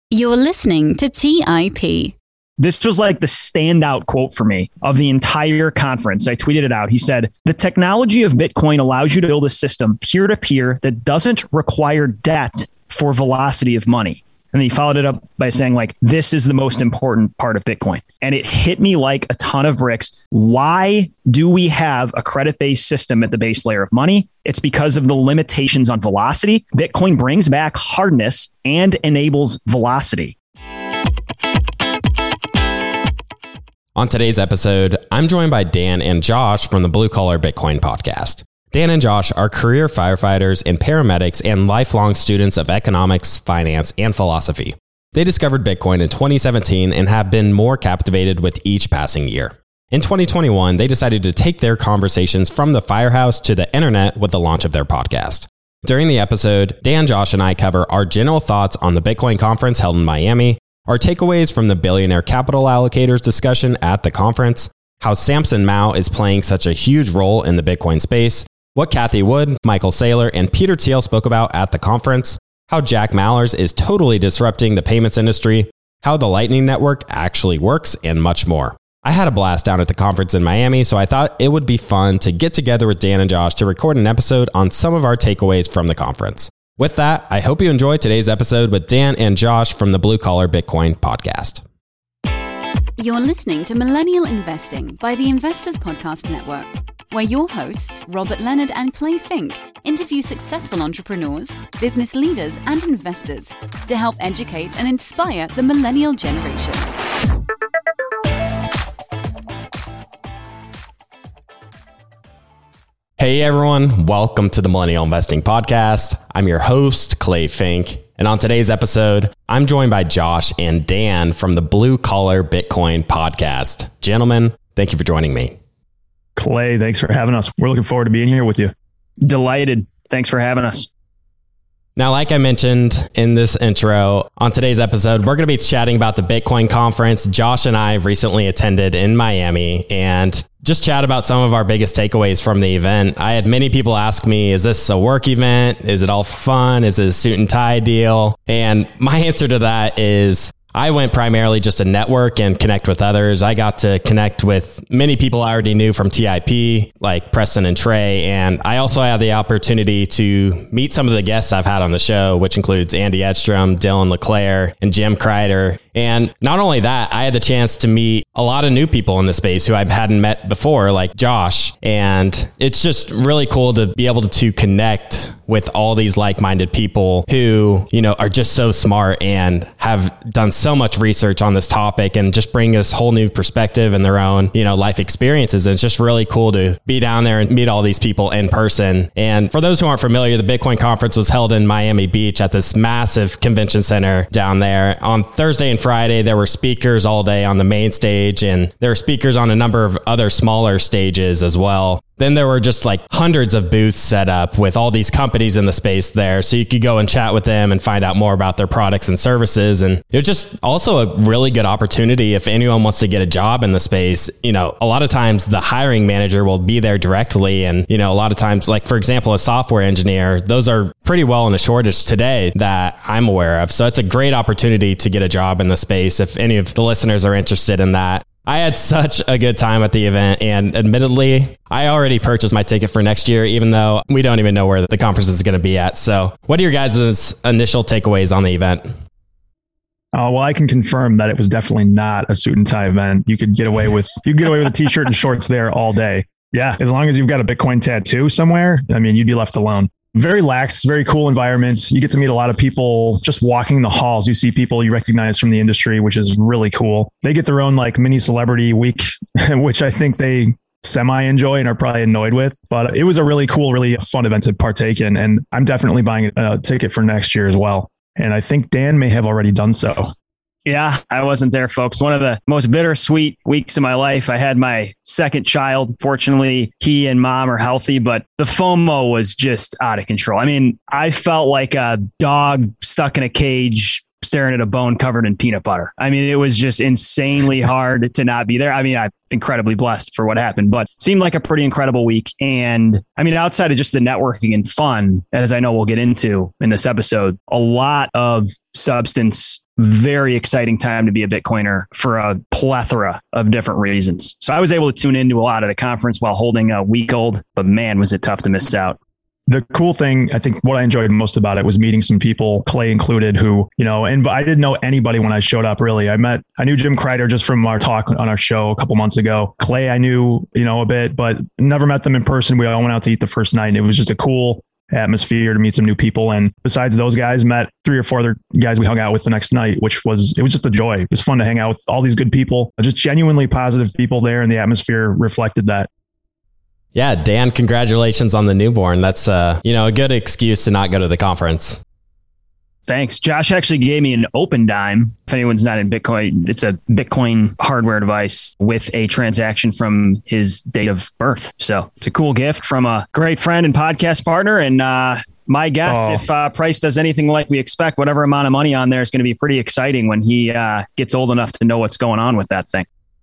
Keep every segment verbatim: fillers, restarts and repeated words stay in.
You're listening to T I P. This was like the standout quote for me of the entire conference. I tweeted it out. He said, "The technology of Bitcoin allows you to build a system peer-to-peer that doesn't require debt for velocity of money." And then he followed it up by saying, like, this is the most important part of Bitcoin. And it hit me like a ton of bricks. Why do we have a credit-based system at the base layer of money? It's because of the limitations on velocity. Bitcoin brings back hardness and enables velocity. On today's episode, I'm joined by Dan and Josh from the Blue Collar Bitcoin podcast. Dan and Josh are career firefighters and paramedics and lifelong students of economics, finance, and philosophy. They discovered Bitcoin in twenty seventeen and have been more captivated with each passing year. In twenty twenty-one, they decided to take their conversations from the firehouse to the internet with the launch of their podcast. During the episode, Dan, Josh, and I cover our general thoughts on the Bitcoin conference held in Miami, our takeaways from the billionaire capital allocators discussion at the conference, how Samson Mow is playing such a huge role in the Bitcoin space, what Cathie Wood, Michael Saylor, and Peter Thiel spoke about at the conference, how Jack Mallers is totally disrupting the payments industry, how the Lightning Network actually works, and much more. I had a blast down at the conference in Miami, so I thought it would be fun to get together with Dan and Josh to record an episode on some of our takeaways from the conference. With that, I hope you enjoy today's episode with Dan and Josh from the Blue Collar Bitcoin podcast. You're listening to Millennial Investing by the Investors Podcast Network, where your hosts, Robert Leonard and Clay Fink, interview successful entrepreneurs, business leaders, and investors to help educate and inspire the millennial generation. Hey everyone, welcome to the Millennial Investing Podcast. I'm your host, Clay Fink. And on today's episode, I'm joined by Josh and Dan from the Blue Collar Bitcoin podcast. Gentlemen, thank you for joining me. Clay, thanks for having us. We're looking forward to being here with you. Delighted. Thanks for having us. Now, like I mentioned in this intro, on today's episode, we're going to be chatting about the Bitcoin conference Josh and I recently attended in Miami and just chat about some of our biggest takeaways from the event. I had many people ask me, is this a work event? Is it all fun? Is it a suit and tie deal? And my answer to that is I went primarily just to network and connect with others. I got to connect with many people I already knew from T I P, like Preston and Trey. And I also had the opportunity to meet some of the guests I've had on the show, which includes Andy Edstrom, Dylan LeClaire, and Jim Kreider. And not only that, I had the chance to meet a lot of new people in the space who I hadn't met before, like Josh. And it's just really cool to be able to connect with all these like-minded people who, you know, are just so smart and have done so much research on this topic and just bring this whole new perspective and their own, you know, life experiences. And it's just really cool to be down there and meet all these people in person. And for those who aren't familiar, the Bitcoin conference was held in Miami Beach at this massive convention center down there. On Thursday and Friday, there were speakers all day on the main stage, and there were speakers on a number of other smaller stages as well. Then there were just like hundreds of booths set up with all these companies in the space there. So you could go and chat with them and find out more about their products and services. And it was just also a really good opportunity if anyone wants to get a job in the space. You know, a lot of times the hiring manager will be there directly. And, you know, a lot of times, like, for example, a software engineer, those are pretty well in a shortage today that I'm aware of. So it's a great opportunity to get a job in the space if any of the listeners are interested in that. I had such a good time at the event, and admittedly, I already purchased my ticket for next year, even though we don't even know where the conference is going to be at. So what are your guys' initial takeaways on the event? Uh, well, I can confirm that it was definitely not a suit and tie event. You could get away with you could get away with a t-shirt and shorts there all day. Yeah, as long as you've got a Bitcoin tattoo somewhere, I mean, you'd be left alone. Very lax, very cool environment. You get to meet a lot of people just walking the halls. You see people you recognize from the industry, which is really cool. They get their own like mini celebrity week, which I think they semi enjoy and are probably annoyed with. But it was a really cool, really fun event to partake in. And I'm definitely buying a ticket for next year as well. And I think Dan may have already done so. Yeah, I wasn't there, folks. One of the most bittersweet weeks of my life. I had my second child. Fortunately, he and mom are healthy, but the FOMO was just out of control. I mean, I felt like a dog stuck in a cage staring at a bone covered in peanut butter. I mean, it was just insanely hard to not be there. I mean, I'm incredibly blessed for what happened, but it seemed like a pretty incredible week. And I mean, outside of just the networking and fun, as I know we'll get into in this episode, a lot of substance, very exciting time to be a Bitcoiner for a plethora of different reasons. So I was able to tune into a lot of the conference while holding a week old, but man, was it tough to miss out. The cool thing, I think what I enjoyed most about it was meeting some people, Clay included, who, you know, and I didn't know anybody when I showed up, really. I met, I knew Jim Kreider just from our talk on our show a couple months ago. Clay, I knew, you know, a bit, but never met them in person. We all went out to eat the first night, and it was just a cool atmosphere to meet some new people. And besides those guys, met three or four other guys we hung out with the next night, which was, it was just a joy. It was fun to hang out with all these good people, just genuinely positive people there. And the atmosphere reflected that. Yeah, Dan, congratulations on the newborn. That's uh, you know, a good excuse to not go to the conference. Thanks. Josh actually gave me an Open Dime. If anyone's not in Bitcoin, it's a Bitcoin hardware device with a transaction from his date of birth. So it's a cool gift from a great friend and podcast partner. And uh, my guess, oh. if uh, Price does anything like we expect, whatever amount of money on there is going to be pretty exciting when he uh, gets old enough to know what's going on with that thing.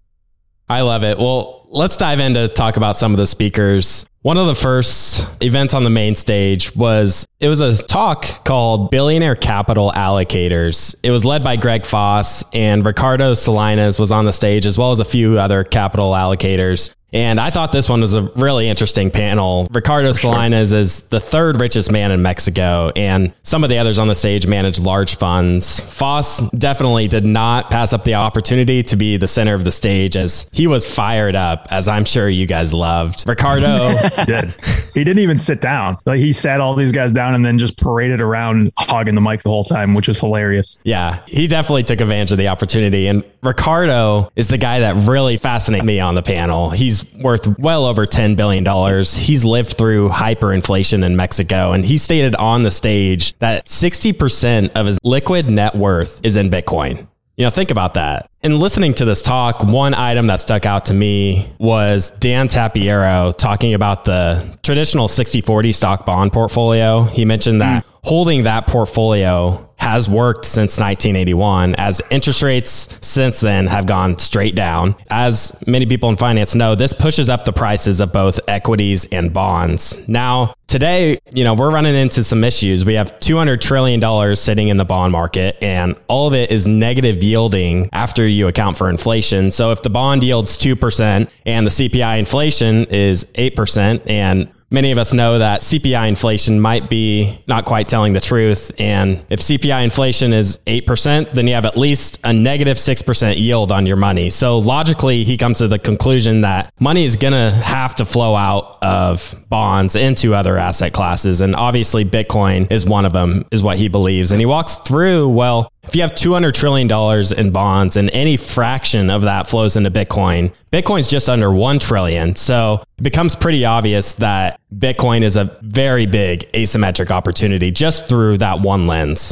I love it. Well, let's dive in to talk about some of the speakers. One of the first events on the main stage was, it was a talk called Billionaire Capital Allocators. It was led by Greg Foss, and Ricardo Salinas was on the stage, as well as a few other capital allocators. And I thought this one was a really interesting panel. Ricardo For Salinas sure. is the third richest man in Mexico, and some of the others on the stage manage large funds. Foss definitely did not pass up the opportunity to be the center of the stage, as he was fired up, as I'm sure you guys loved. Ricardo did. He didn't even sit down. Like, he sat all these guys down and then just paraded around hogging the mic the whole time, which was hilarious. Yeah, he definitely took advantage of the opportunity. And Ricardo is the guy that really fascinated me on the panel. He's worth well over ten billion dollars. He's lived through hyperinflation in Mexico, and he stated on the stage that sixty percent of his liquid net worth is in Bitcoin. You know, think about that. In listening to this talk, one item that stuck out to me was Dan Tapiero talking about the traditional sixty forty stock bond portfolio. He mentioned that mm. holding that portfolio has worked since nineteen eighty-one, as interest rates since then have gone straight down. As many people in finance know, this pushes up the prices of both equities and bonds. Now, today, you know, we're running into some issues. We have two hundred trillion dollars sitting in the bond market, and all of it is negative yielding after you account for inflation. So if the bond yields two percent and the C P I inflation is eight percent, and many of us know that C P I inflation might be not quite telling the truth. And if C P I inflation is eight percent, then you have at least a negative six percent yield on your money. So logically, he comes to the conclusion that money is going to have to flow out of bonds into other asset classes. And obviously, Bitcoin is one of them, is what he believes. And he walks through, well, if you have two hundred trillion dollars in bonds and any fraction of that flows into Bitcoin, Bitcoin's just under one trillion. So it becomes pretty obvious that Bitcoin is a very big asymmetric opportunity just through that one lens.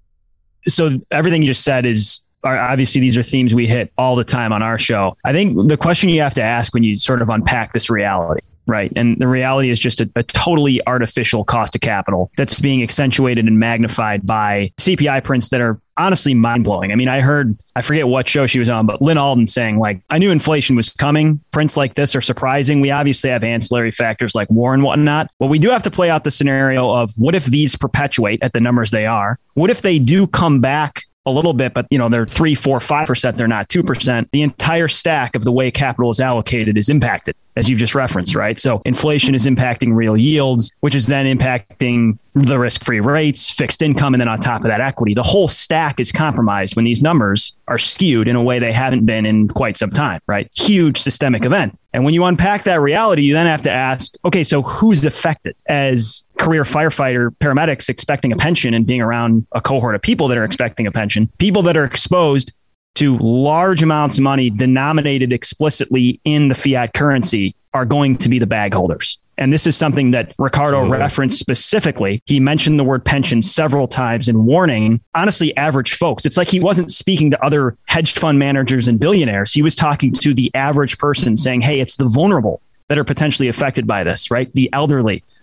So everything you just said is, obviously these are themes we hit all the time on our show. I think the question you have to ask when you sort of unpack this reality, right? And the reality is just a, a totally artificial cost of capital that's being accentuated and magnified by C P I prints that are honestly mind-blowing. I mean, I heard, I forget what show she was on, but Lynn Alden saying, like, I knew inflation was coming. Prints like this are surprising. We obviously have ancillary factors like war and whatnot, but we do have to play out the scenario of what if these perpetuate at the numbers they are? What if they do come back a little bit, but you know, they're three, four, five percent. They're not two percent. The entire stack of the way capital is allocated is impacted, as you've just referenced, right? So inflation is impacting real yields, which is then impacting the risk-free rates, fixed income, and then on top of that, equity. The whole stack is compromised when these numbers are skewed in a way they haven't been in quite some time, right? Huge systemic event. And when you unpack that reality, you then have to ask, okay, so who's affected? As career firefighter paramedics expecting a pension and being around a cohort of people that are expecting a pension, people that are exposed to large amounts of money denominated explicitly in the fiat currency are going to be the bag holders. And this is something that Ricardo Absolutely. referenced specifically. He mentioned the word pension several times in warning, honestly, average folks. It's like he wasn't speaking to other hedge fund managers and billionaires. He was talking to the average person saying, hey, it's the vulnerable that are potentially affected by this, right? The elderly,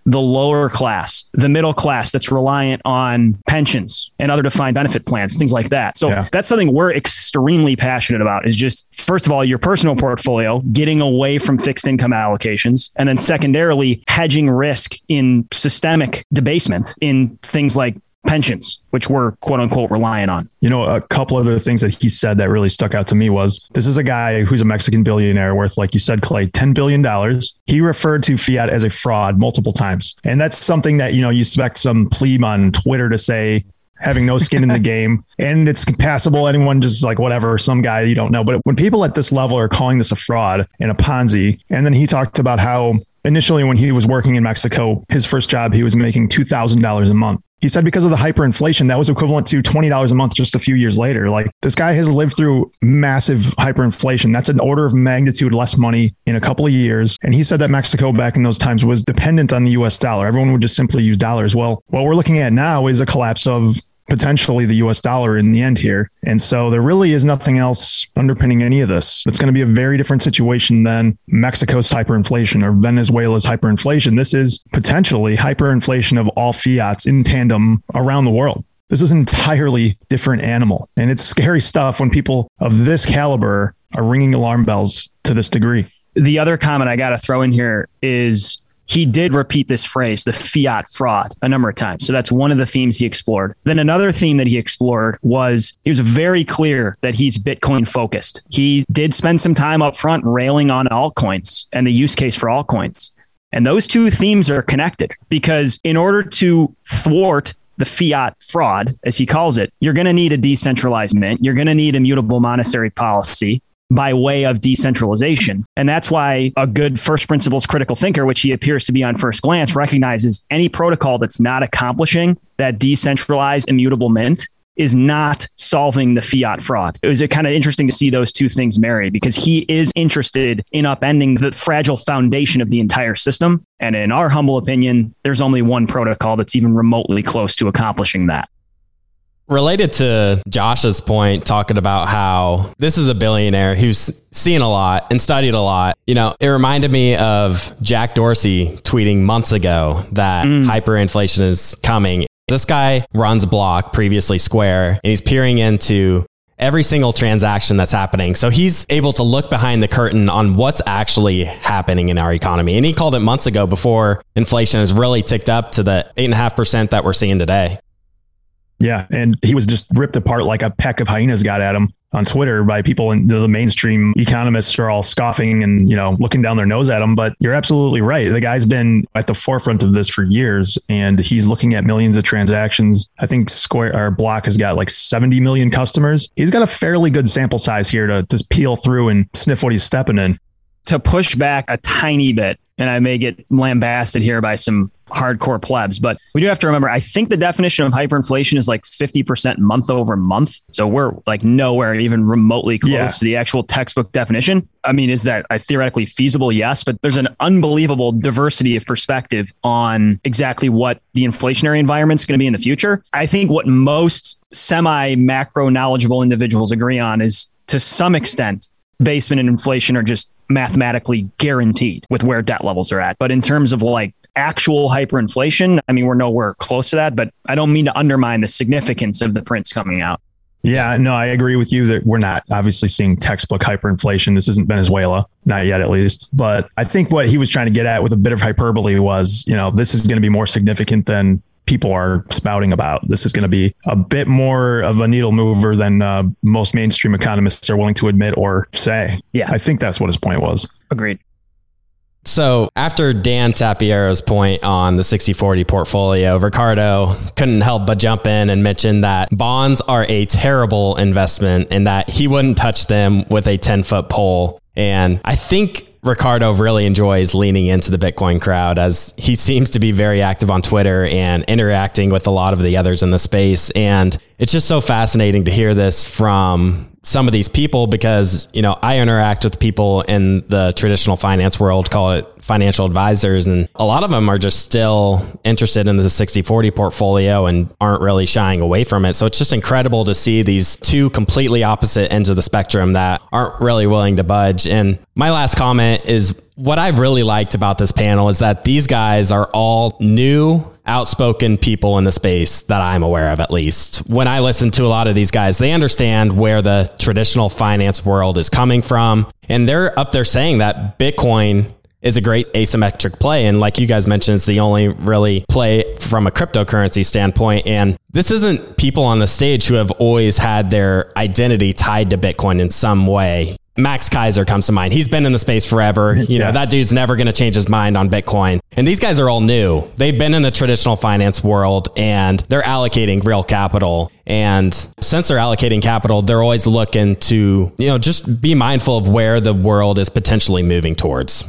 the lower class, the middle class that's reliant on pensions and other defined benefit plans, things like that. So yeah. that's something we're extremely passionate about, is just, first of all, your personal portfolio, getting away from fixed income allocations, and then secondarily, hedging risk in systemic debasement in things like pensions, which we're quote unquote reliant on. You know, a couple other things that he said that really stuck out to me was, this is a guy who's a Mexican billionaire worth, like you said, Clay, ten billion dollars. He referred to fiat as a fraud multiple times. And that's something that, you know, you expect some plebe on Twitter to say, having no skin in the game, and it's passable. Anyone just like whatever, some guy you don't know. But when people at this level are calling this a fraud and a Ponzi, and then he talked about how initially when he was working in Mexico, his first job, he was making two thousand dollars a month. He said because of the hyperinflation, that was equivalent to twenty dollars a month just a few years later. Like, this guy has lived through massive hyperinflation. That's an order of magnitude less money in a couple of years. And he said that Mexico back in those times was dependent on the U S dollar. Everyone would just simply use dollars. Well, what we're looking at now is a collapse of potentially the U S dollar in the end here. And so there really is nothing else underpinning any of this. It's going to be a very different situation than Mexico's hyperinflation or Venezuela's hyperinflation. This is potentially hyperinflation of all fiats in tandem around the world. This is an entirely different animal. And it's scary stuff when people of this caliber are ringing alarm bells to this degree. The other comment I got to throw in here is, he did repeat this phrase, the fiat fraud, a number of times. So that's one of the themes he explored. Then another theme that he explored was, he was very clear that he's Bitcoin focused. He did spend some time up front railing on altcoins and the use case for altcoins. And those two themes are connected, because in order to thwart the fiat fraud, as he calls it, you're going to need a decentralized mint. You're going to need immutable monetary policy by way of decentralization. And that's why a good first principles critical thinker, which he appears to be on first glance, recognizes any protocol that's not accomplishing that decentralized immutable mint is not solving the fiat fraud. It was kind of interesting to see those two things marry, because he is interested in upending the fragile foundation of the entire system. And in our humble opinion, there's only one protocol that's even remotely close to accomplishing that. Related to Josh's point, talking about how this is a billionaire who's seen a lot and studied a lot, you know, it reminded me of Jack Dorsey tweeting months ago that mm. hyperinflation is coming. This guy runs Block, previously Square, and he's peering into every single transaction that's happening. So he's able to look behind the curtain on what's actually happening in our economy. And he called it months ago, before inflation has really ticked up to the eight and a half percent that we're seeing today. Yeah. And he was just ripped apart like a pack of hyenas got at him on Twitter by people, and the mainstream economists are all scoffing and, you know, looking down their nose at him. But you're absolutely right. The guy's been at the forefront of this for years, and he's looking at millions of transactions. I think Square or Block has got like seventy million customers. He's got a fairly good sample size here to just peel through and sniff what he's stepping in. To push back a tiny bit, and I may get lambasted here by some hardcore plebs, but we do have to remember, I think the definition of hyperinflation is like fifty percent month over month. So we're like nowhere even remotely close yeah. to the actual textbook definition. I mean, is that theoretically feasible? Yes, but there's an unbelievable diversity of perspective on exactly what the inflationary environment is going to be in the future. I think what most semi macro knowledgeable individuals agree on is, to some extent, basement and inflation are just mathematically guaranteed with where debt levels are at. But in terms of like actual hyperinflation, I mean, we're nowhere close to that, but I don't mean to undermine the significance of the prints coming out. Yeah, no, I agree with you that we're not obviously seeing textbook hyperinflation. This isn't Venezuela, not yet at least. But I think what he was trying to get at with a bit of hyperbole was, you know, this is going to be more significant than people are spouting about. This is going to be a bit more of a needle mover than uh, most mainstream economists are willing to admit or say. Yeah, I think that's what his point was. Agreed. So after Dan Tapiero's point on the sixty forty portfolio, Ricardo couldn't help but jump in and mention that bonds are a terrible investment and that he wouldn't touch them with a ten foot pole. And I think Ricardo really enjoys leaning into the Bitcoin crowd, as he seems to be very active on Twitter and interacting with a lot of the others in the space. And it's just so fascinating to hear this from some of these people, because, you know, I interact with people in the traditional finance world, call it financial advisors, and a lot of them are just still interested in the sixty forty portfolio and aren't really shying away from it. So it's just incredible to see these two completely opposite ends of the spectrum that aren't really willing to budge. And My last comment is what I've really liked about this panel is that these guys are all new, outspoken people in the space that I'm aware of, at least. When I listen to a lot of these guys, they understand where the traditional finance world is coming from. And they're up there saying that Bitcoin is a great asymmetric play. And like you guys mentioned, it's the only really play from a cryptocurrency standpoint. And this isn't people on the stage who have always had their identity tied to Bitcoin in some way. Max Keiser comes to mind. He's been in the space forever. You know, yeah. That dude's never going to change his mind on Bitcoin. And these guys are all new. They've been in the traditional finance world and they're allocating real capital. And since they're allocating capital, they're always looking to, you know, just be mindful of where the world is potentially moving towards.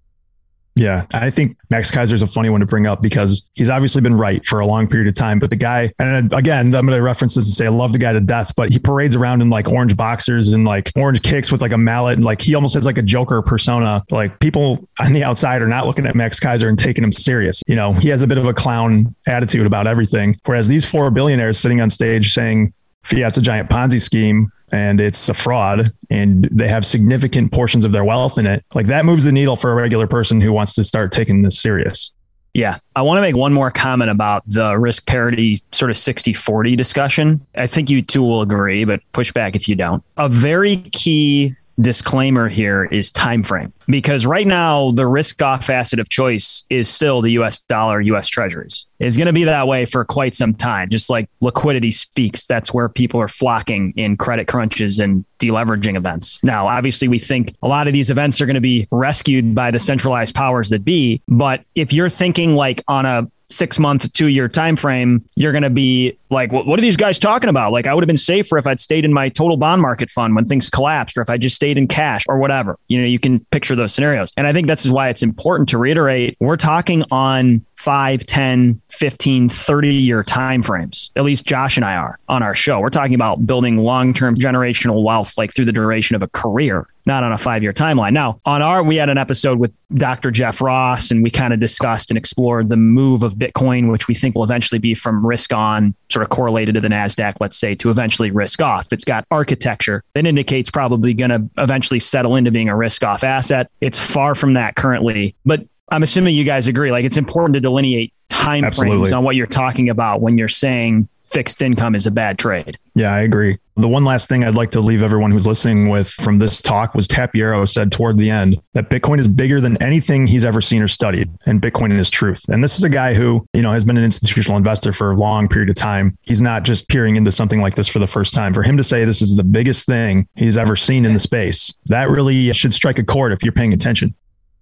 Yeah, I think Max Keiser is a funny one to bring up because he's obviously been right for a long period of time. But the guy, and again, I'm going to reference this and say I love the guy to death, but he parades around in like orange boxers and like orange kicks with like a mallet. And like he almost has like a Joker persona. Like people on the outside are not looking at Max Keiser and taking him serious. You know, he has a bit of a clown attitude about everything. Whereas these four billionaires sitting on stage saying fiat's a giant Ponzi scheme and it's a fraud and they have significant portions of their wealth in it. Like that moves the needle for a regular person who wants to start taking this serious. Yeah. I want to make one more comment about the risk parity sort of sixty forty discussion. I think you two will agree, but push back if you don't. A very key disclaimer here is time frame, because right now the risk off asset of choice is still the U S dollar, U S treasuries. It's going to be that way for quite some time. Just like liquidity speaks, that's where people are flocking in credit crunches and deleveraging events. Now, obviously, we think a lot of these events are going to be rescued by the centralized powers that be. But if you're thinking like on a six month, two year time frame, you're going to be like, what, what are these guys talking about? Like, I would have been safer if I'd stayed in my total bond market fund when things collapsed, or if I just stayed in cash or whatever. You know, you can picture those scenarios. And I think this is why it's important to reiterate, we're talking on five, ten, fifteen, thirty year timeframes. At least Josh and I are on our show. We're talking about building long-term generational wealth, like through the duration of a career, not on a five-year timeline. Now, on our, we had an episode with Doctor Jeff Ross, and we kind of discussed and explored the move of Bitcoin, which we think will eventually be from risk on, sort of correlated to the NASDAQ, let's say, to eventually risk off. It's got architecture that indicates probably going to eventually settle into being a risk off asset. It's far from that currently, but I'm assuming you guys agree, like it's important to delineate time Absolutely. frames on what you're talking about when you're saying fixed income is a bad trade. Yeah, I agree. The one last thing I'd like to leave everyone who's listening with from this talk was Tapiero said toward the end that Bitcoin is bigger than anything he's ever seen or studied, and Bitcoin is truth. And this is a guy who, you know, has been an institutional investor for a long period of time. He's not just peering into something like this for the first time. For him to say this is the biggest thing he's ever seen in the space, that really should strike a chord if you're paying attention.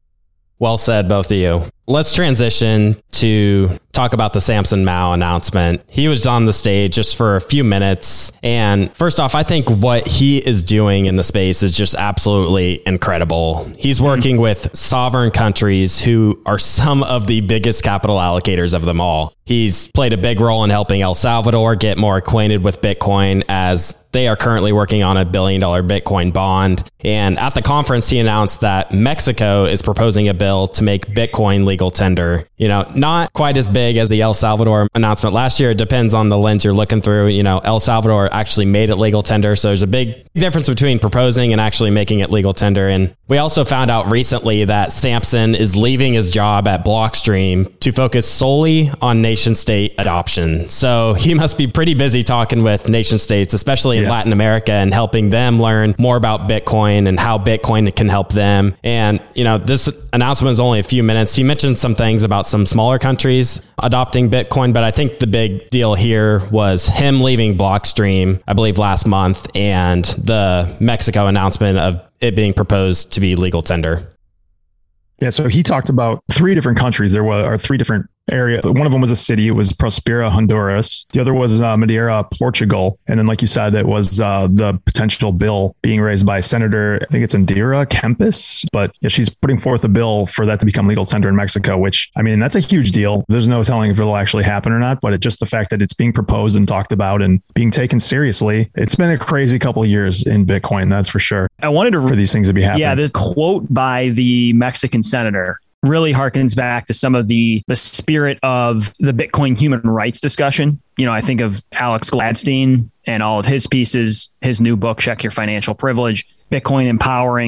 Well said, both of you. Let's transition to talk about the Samson Mow announcement. He was on the stage just for a few minutes. And first off, I think what he is doing in the space is just absolutely incredible. He's working mm-hmm. with sovereign countries who are some of the biggest capital allocators of them all. He's played a big role in helping El Salvador get more acquainted with Bitcoin, as they are currently working on a billion dollar Bitcoin bond. And at the conference, he announced that Mexico is proposing a bill to make Bitcoin legal tender. You know, not quite as big as the El Salvador announcement last year. It depends on the lens you're looking through. You know, El Salvador actually made it legal tender. So there's a big difference between proposing and actually making it legal tender. And we also found out recently that Samson is leaving his job at Blockstream to focus solely on nation state adoption. So he must be pretty busy talking with nation states, especially in yeah. Latin America, and helping them learn more about Bitcoin and how Bitcoin can help them. And, you know, this announcement is only a few minutes. He mentioned some things about some smaller countries adopting Bitcoin, but I think the big deal here was him leaving Blockstream, I believe last month, and the Mexico announcement of it being proposed to be legal tender. Yeah, so he talked about three different countries. There were or three different areas. One of them was a city. It was Prospera, Honduras. The other was uh, Madeira, Portugal. And then, like you said, it was uh, the potential bill being raised by Senator, I think it's Indira Kempis. But yeah, she's putting forth a bill for that to become legal tender in Mexico, which, I mean, that's a huge deal. There's no telling if it'll actually happen or not. But it's just the fact that it's being proposed and talked about and being taken seriously. It's been a crazy couple of years in Bitcoin, that's for sure. I wanted to for these things to be happening. Yeah, this quote by the Mexican senator really harkens back to some of the the spirit of the Bitcoin human rights discussion. You know, I think of Alex Gladstein and all of his pieces, his new book, Check Your Financial Privilege, Bitcoin empowering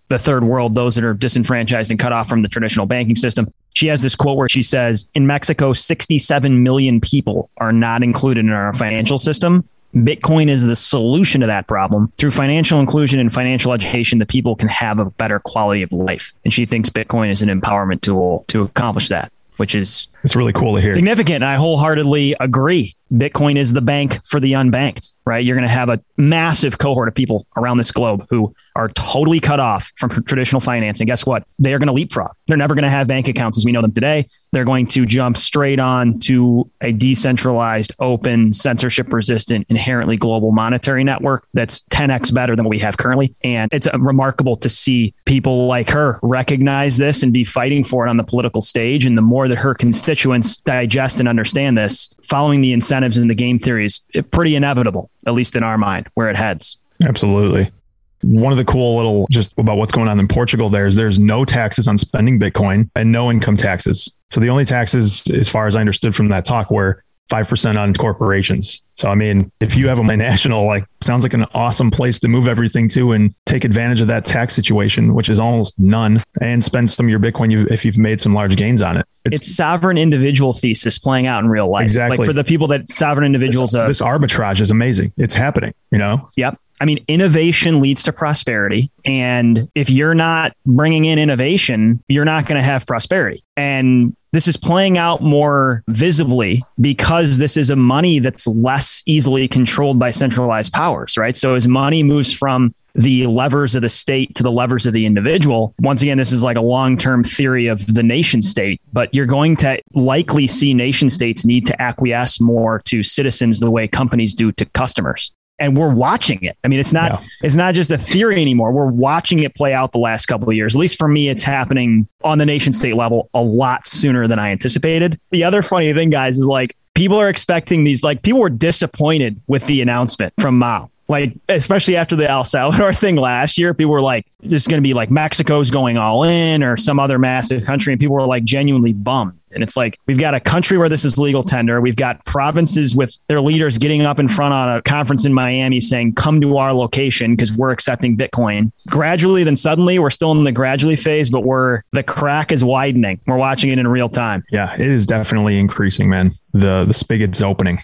the third world, those that are disenfranchised and cut off from the traditional banking system. She has this quote where she says, in Mexico, sixty-seven million people are not included in our financial system. Bitcoin is the solution to that problem. Through financial inclusion and financial education, the people can have a better quality of life. And she thinks Bitcoin is an empowerment tool to accomplish that, which is it's really cool to hear. Significant. And I wholeheartedly agree. Bitcoin is the bank for the unbanked, right? You're going to have a massive cohort of people around this globe who are totally cut off from traditional finance. And guess what? They are going to leapfrog. They're never going to have bank accounts as we know them today. They're going to jump straight on to a decentralized, open, censorship resistant, inherently global monetary network that's ten x better than what we have currently. And it's remarkable to see people like her recognize this and be fighting for it on the political stage. And the more that her constituents digest and understand this, following the incentives and the game theory is pretty inevitable, at least in our mind, where it heads. Absolutely. One of the cool little just about what's going on in Portugal there is there's no taxes on spending Bitcoin and no income taxes. So the only taxes, as far as I understood from that talk, were five percent on corporations. So, I mean, if you have a national, like, sounds like an awesome place to move everything to and take advantage of that tax situation, which is almost none, and spend some of your Bitcoin you've, if you've made some large gains on it. It's, it's sovereign individual thesis playing out in real life. Exactly. Like for the people that sovereign individuals. This, uh, this arbitrage is amazing. It's happening, you know? Yep. I mean, innovation leads to prosperity. And if you're not bringing in innovation, you're not going to have prosperity. And this is playing out more visibly because this is a money that's less easily controlled by centralized powers, right? So as money moves from the levers of the state to the levers of the individual, once again, this is like a long-term theory of the nation state, but you're going to likely see nation states need to acquiesce more to citizens the way companies do to customers. And we're watching it. I mean, it's not yeah. it's not just a theory anymore. We're watching it play out the last couple of years. At least for me, it's happening on the nation state level a lot sooner than I anticipated. The other funny thing, guys, is like people are expecting these, like people were disappointed with the announcement from Mao. Like, especially after the El Salvador thing last year, people were like, this is going to be like Mexico's going all in or some other massive country. And people were like genuinely bummed. And it's like, we've got a country where this is legal tender. We've got provinces with their leaders getting up in front on a conference in Miami saying, come to our location because we're accepting Bitcoin. Gradually, then suddenly we're still in the gradually phase, but we're the crack is widening. We're watching it in real time. Yeah, it is definitely increasing, man. The, the spigot's opening.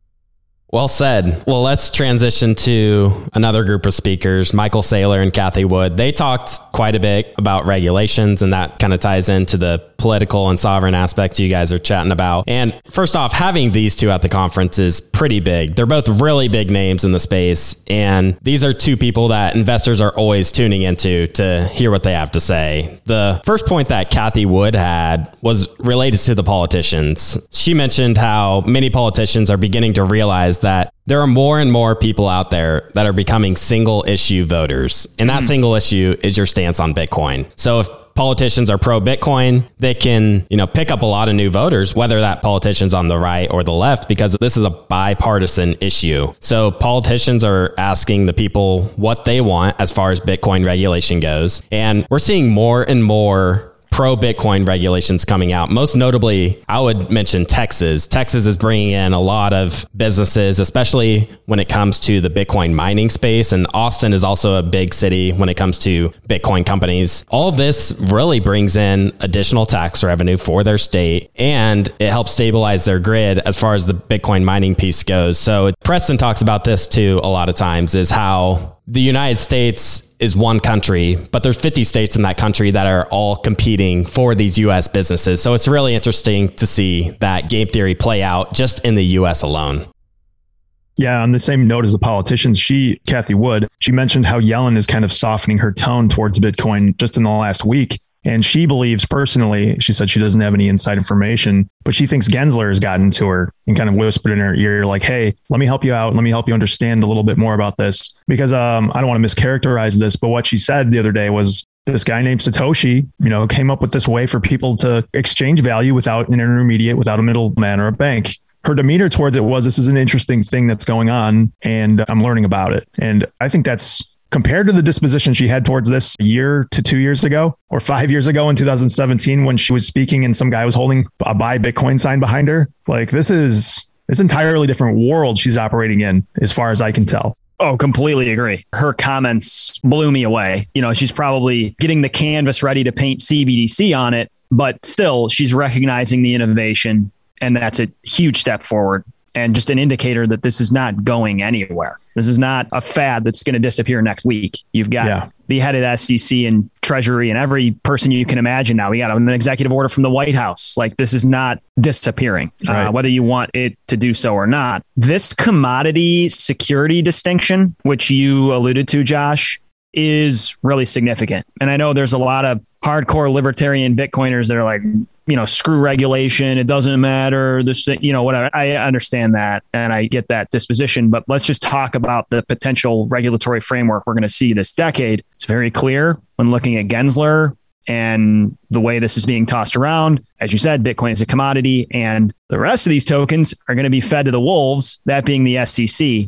Well said. Well, let's transition to another group of speakers, Michael Saylor and Cathie Wood. They talked quite a bit about regulations, and that kind of ties into the political and sovereign aspects you guys are chatting about. And first off, having these two at the conference is pretty big. They're both really big names in the space, and these are two people that investors are always tuning into to hear what they have to say. The first point that Cathie Wood had was related to the politicians. She mentioned how many politicians are beginning to realize that there are more and more people out there that are becoming single issue voters. And that mm. single issue is your stance on Bitcoin. So if politicians are pro Bitcoin, they can, you know, pick up a lot of new voters, whether that politician's on the right or the left, because this is a bipartisan issue. So politicians are asking the people what they want as far as Bitcoin regulation goes. And we're seeing more and more pro-Bitcoin regulations coming out. Most notably, I would mention Texas. Texas is bringing in a lot of businesses, especially when it comes to the Bitcoin mining space. And Austin is also a big city when it comes to Bitcoin companies. All of this really brings in additional tax revenue for their state, and it helps stabilize their grid as far as the Bitcoin mining piece goes. So Preston talks about this too a lot of times, is how the United States is one country, but there's fifty states in that country that are all competing for these U S businesses. So it's really interesting to see that game theory play out just in the U S alone. Yeah, on the same note as the politicians, she, Cathie Wood, she mentioned how Yellen is kind of softening her tone towards Bitcoin just in the last week. And she believes personally, she said she doesn't have any inside information, but she thinks Gensler has gotten to her and kind of whispered in her ear, like, hey, let me help you out. Let me help you understand a little bit more about this. Because um, I don't want to mischaracterize this, but what she said the other day was this guy named Satoshi, you know, came up with this way for people to exchange value without an intermediate, without a middleman or a bank. Her demeanor towards it was, this is an interesting thing that's going on and I'm learning about it. And I think that's, compared to the disposition she had towards this a year to two years ago or five years ago in two thousand seventeen, when she was speaking and some guy was holding a buy Bitcoin sign behind her, like this is this entirely different world she's operating in, as far as I can tell. Oh, completely agree. Her comments blew me away. You know, she's probably getting the canvas ready to paint C B D C on it, but still she's recognizing the innovation. And that's a huge step forward and just an indicator that this is not going anywhere. This is not a fad that's going to disappear next week. You've got yeah. the head of the S E C and Treasury and every person you can imagine now. We got an executive order from the White House. Like, this is not disappearing, right. uh, whether you want it to do so or not. This commodity security distinction, which you alluded to, Josh, is really significant. And I know there's a lot of hardcore libertarian Bitcoiners that are like, you know, screw regulation. It doesn't matter. This, you know, whatever. I understand that. And I get that disposition, but let's just talk about the potential regulatory framework we're going to see this decade. It's very clear when looking at Gensler and the way this is being tossed around. As you said, Bitcoin is a commodity and the rest of these tokens are going to be fed to the wolves, that being the S E C.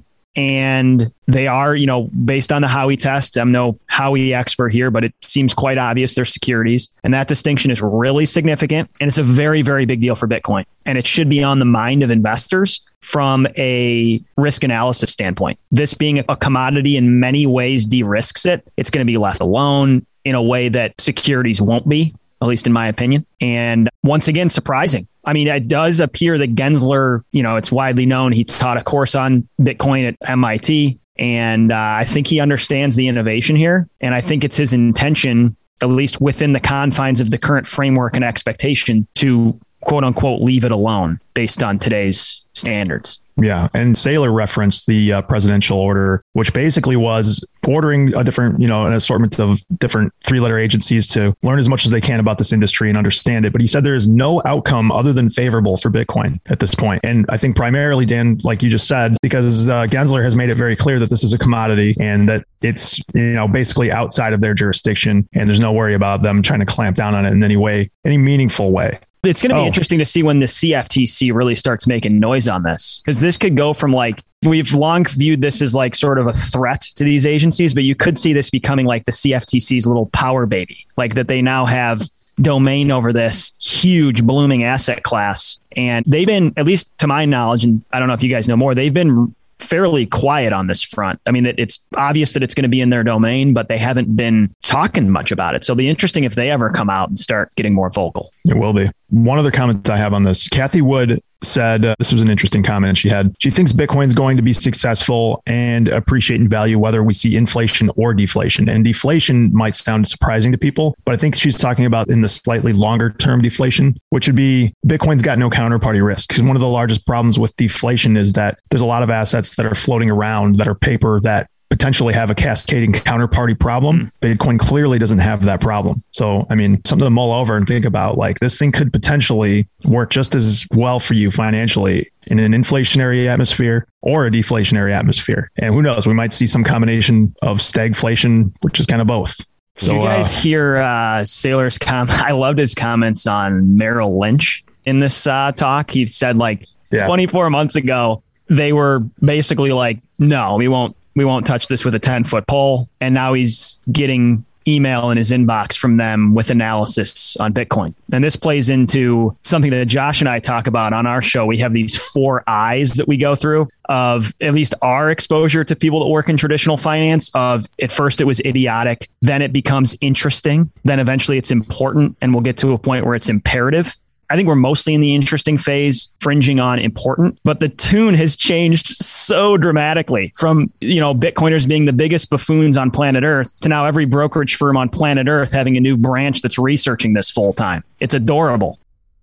And they are, you know, based on the Howey test. I'm no Howey expert here, but it seems quite obvious they're securities. And that distinction is really significant. And it's a very, very big deal for Bitcoin. And it should be on the mind of investors from a risk analysis standpoint. This being a commodity in many ways de-risks it. It's going to be left alone in a way that securities won't be, at least in my opinion. And once again, surprising. I mean, it does appear that Gensler, you know, it's widely known. He taught a course on Bitcoin at M I T. And uh, I think he understands the innovation here. And I think it's his intention, at least within the confines of the current framework and expectation, to quote unquote, leave it alone based on today's standards. Yeah. And Saylor referenced the uh, presidential order, which basically was ordering a different, you know, an assortment of different three letter agencies to learn as much as they can about this industry and understand it. But he said there is no outcome other than favorable for Bitcoin at this point. And I think primarily, Dan, like you just said, because uh, Gensler has made it very clear that this is a commodity and that it's, you know, basically outside of their jurisdiction. And there's no worry about them trying to clamp down on it in any way, any meaningful way. It's going to be oh. interesting to see when the C F T C really starts making noise on this, because this could go from like, we've long viewed this as like sort of a threat to these agencies, but you could see this becoming like the C F T C's little power baby, like that they now have domain over this huge blooming asset class. And they've been, at least to my knowledge, and I don't know if you guys know more, they've been fairly quiet on this front. I mean, it's obvious that it's going to be in their domain, but they haven't been talking much about it. So it'll be interesting if they ever come out and start getting more vocal. It will be. One other comment I have on this, Kathy Wood said, uh, this was an interesting comment she had. She thinks Bitcoin's going to be successful and appreciate in value, whether we see inflation or deflation. And deflation might sound surprising to people, but I think she's talking about in the slightly longer term deflation, which would be Bitcoin's got no counterparty risk. Because one of the largest problems with deflation is that there's a lot of assets that are floating around that are paper that potentially have a cascading counterparty problem. Bitcoin clearly doesn't have that problem. So, I mean, something to mull over and think about, like this thing could potentially work just as well for you financially in an inflationary atmosphere or a deflationary atmosphere. And who knows, we might see some combination of stagflation, which is kind of both. So Did you guys uh, hear uh, Saylor's comment? I loved his comments on Merrill Lynch in this uh, talk. He said like yeah. twenty-four months ago, they were basically like, no, we won't, we won't touch this with a ten foot pole. And now he's getting email in his inbox from them with analysis on Bitcoin. And this plays into something that Josh and I talk about on our show. We have these four eyes that we go through of at least our exposure to people that work in traditional finance. Of at first it was idiotic, then it becomes interesting, then eventually it's important, and we'll get to a point where it's imperative. I think we're mostly in the interesting phase, fringing on important, but the tune has changed so dramatically from, you know, Bitcoiners being the biggest buffoons on planet Earth to now every brokerage firm on planet Earth having a new branch that's researching this full time. It's adorable.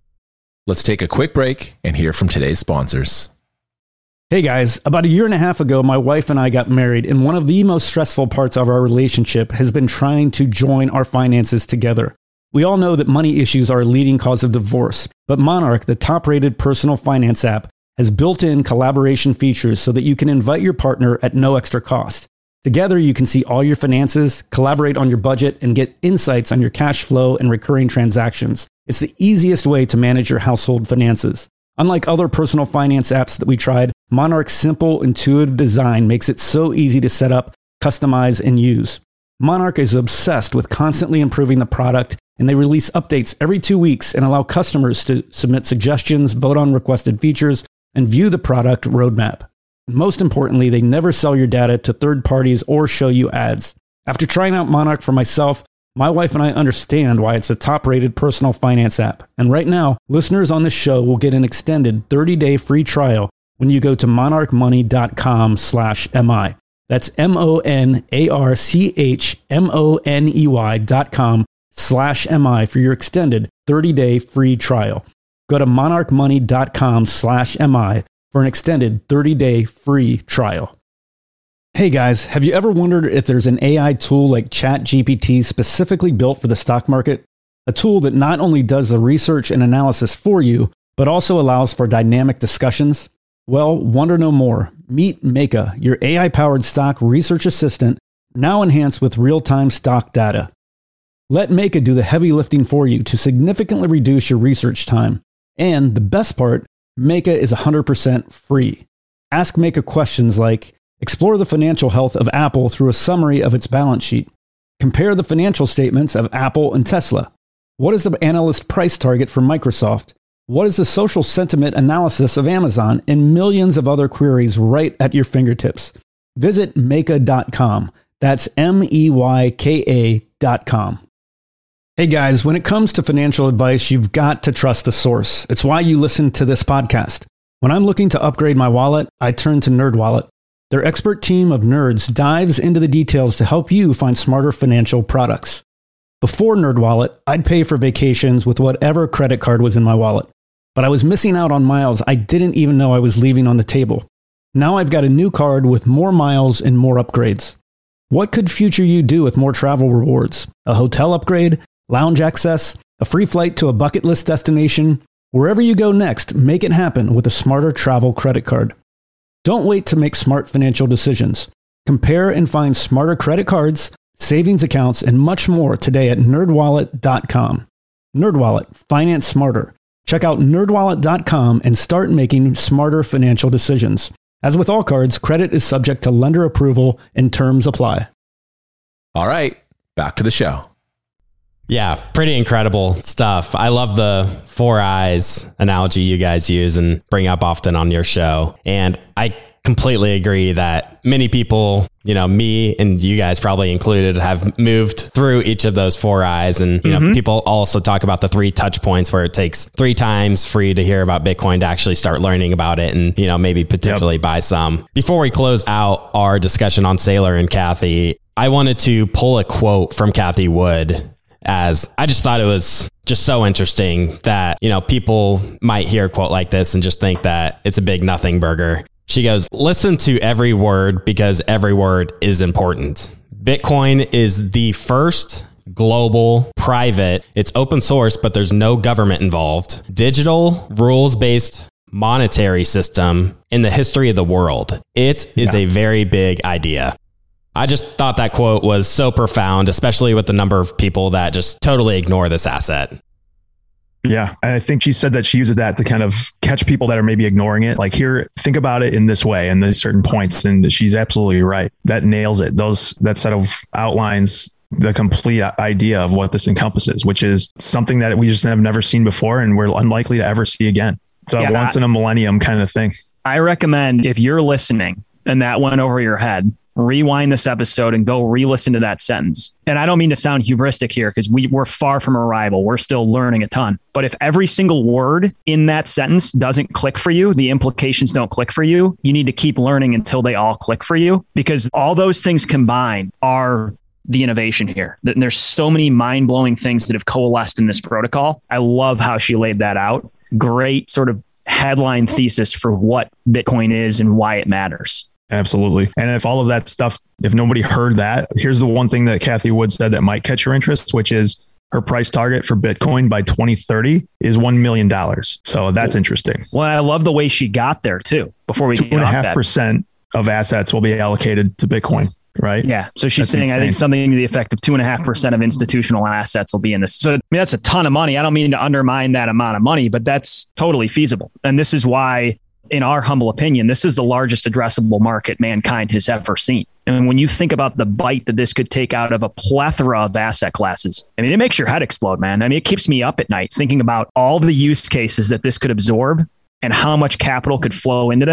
Let's take a quick break and hear from today's sponsors. Hey guys, about a year and a half ago, my wife and I got married, and one of the most stressful parts of our relationship has been trying to join our finances together. We all know that money issues are a leading cause of divorce, but Monarch, the top-rated personal finance app, has built-in collaboration features so that you can invite your partner at no extra cost. Together, you can see all your finances, collaborate on your budget, and get insights on your cash flow and recurring transactions. It's the easiest way to manage your household finances. Unlike other personal finance apps that we tried, Monarch's simple, intuitive design makes it so easy to set up, customize, and use. Monarch is obsessed with constantly improving the product, and they release updates every two weeks and allow customers to submit suggestions, vote on requested features, and view the product roadmap. And most importantly, they never sell your data to third parties or show you ads. After trying out Monarch for myself, my wife and I understand why it's the top-rated personal finance app. And right now, listeners on this show will get an extended thirty-day free trial when you go to monarchmoney.com slash MI. That's M-O-N-A-R-C-H-M-O-N-E-Y dot com slash M-I for your extended thirty-day free trial. Go to monarchmoney.com slash MI for an extended thirty-day free trial. Hey guys, have you ever wondered if there's an A I tool like ChatGPT specifically built for the stock market? A tool that not only does the research and analysis for you, but also allows for dynamic discussions? Well, wonder no more. Meet Meka, your A I-powered stock research assistant, now enhanced with real-time stock data. Let Meka do the heavy lifting for you to significantly reduce your research time. And the best part, Meka is one hundred percent free. Ask Meka questions like, explore the financial health of Apple through a summary of its balance sheet. Compare the financial statements of Apple and Tesla. What is the analyst price target for Microsoft? What is the social sentiment analysis of Amazon? And millions of other queries right at your fingertips. Visit Meka dot com. That's M E Y K A dot com. Hey guys, when it comes to financial advice, you've got to trust the source. It's why you listen to this podcast. When I'm looking to upgrade my wallet, I turn to NerdWallet. Their expert team of nerds dives into the details to help you find smarter financial products. Before NerdWallet, I'd pay for vacations with whatever credit card was in my wallet. But I was missing out on miles I didn't even know I was leaving on the table. Now I've got a new card with more miles and more upgrades. What could future you do with more travel rewards? A hotel upgrade? Lounge access, a free flight to a bucket list destination? Wherever you go next, make it happen with a smarter travel credit card. Don't wait to make smart financial decisions. Compare and find smarter credit cards, savings accounts, and much more today at nerd wallet dot com. NerdWallet, finance smarter. Check out nerd wallet dot com and start making smarter financial decisions. As with all cards, credit is subject to lender approval and terms apply. All right, back to the show. Yeah, pretty incredible stuff. I love the four eyes analogy you guys use and bring up often on your show. And I completely agree that many people, you know, me and you guys probably included, have moved through each of those four eyes. And, you mm-hmm. know, people also talk about the three touch points where it takes three times for you to hear about Bitcoin to actually start learning about it and, you know, maybe potentially yep. buy some. Before we close out our discussion on Saylor and Cathie, I wanted to pull a quote from Cathie Wood, as I just thought it was just so interesting that, you know, people might hear a quote like this and just think that it's a big nothing burger. She goes, listen to every word because every word is important. Bitcoin is the first global, private, it's open source, but there's no government involved, digital, rules-based monetary system in the history of the world. It is yeah. a very big idea. I just thought that quote was so profound, especially with the number of people that just totally ignore this asset. Yeah. And I think she said that she uses that to kind of catch people that are maybe ignoring it. Like, here, think about it in this way and there's certain points. And she's absolutely right. That nails it. Those, that set of outlines the complete idea of what this encompasses, which is something that we just have never seen before and we're unlikely to ever see again. It's a yeah, once in a millennium kind of thing. I recommend, if you're listening and that went over your head, rewind this episode and go re-listen to that sentence. And I don't mean to sound hubristic here because we, we're far from a rival. We're still learning a ton. But if every single word in that sentence doesn't click for you, the implications don't click for you, you need to keep learning until they all click for you, because all those things combined are the innovation here. There's so many mind-blowing things that have coalesced in this protocol. I love how she laid that out. Great sort of headline thesis for what Bitcoin is and why it matters. Absolutely. And if all of that stuff, if nobody heard that, here's the one thing that Cathie Wood said that might catch your interest, which is her price target for Bitcoin by twenty thirty is one million dollars. So that's interesting. Well, I love the way she got there too. Before we two and a half percent of assets will be allocated to Bitcoin, right? Yeah. So she's that's saying, insane. I think something to the effect of two and a half percent of institutional assets will be in this. So I mean, that's a ton of money. I don't mean to undermine that amount of money, but that's totally feasible. And this is why, in our humble opinion, this is the largest addressable market mankind has ever seen. And when you think about the bite that this could take out of a plethora of asset classes, I mean, it makes your head explode, man. I mean, it keeps me up at night thinking about all the use cases that this could absorb and how much capital could flow into this.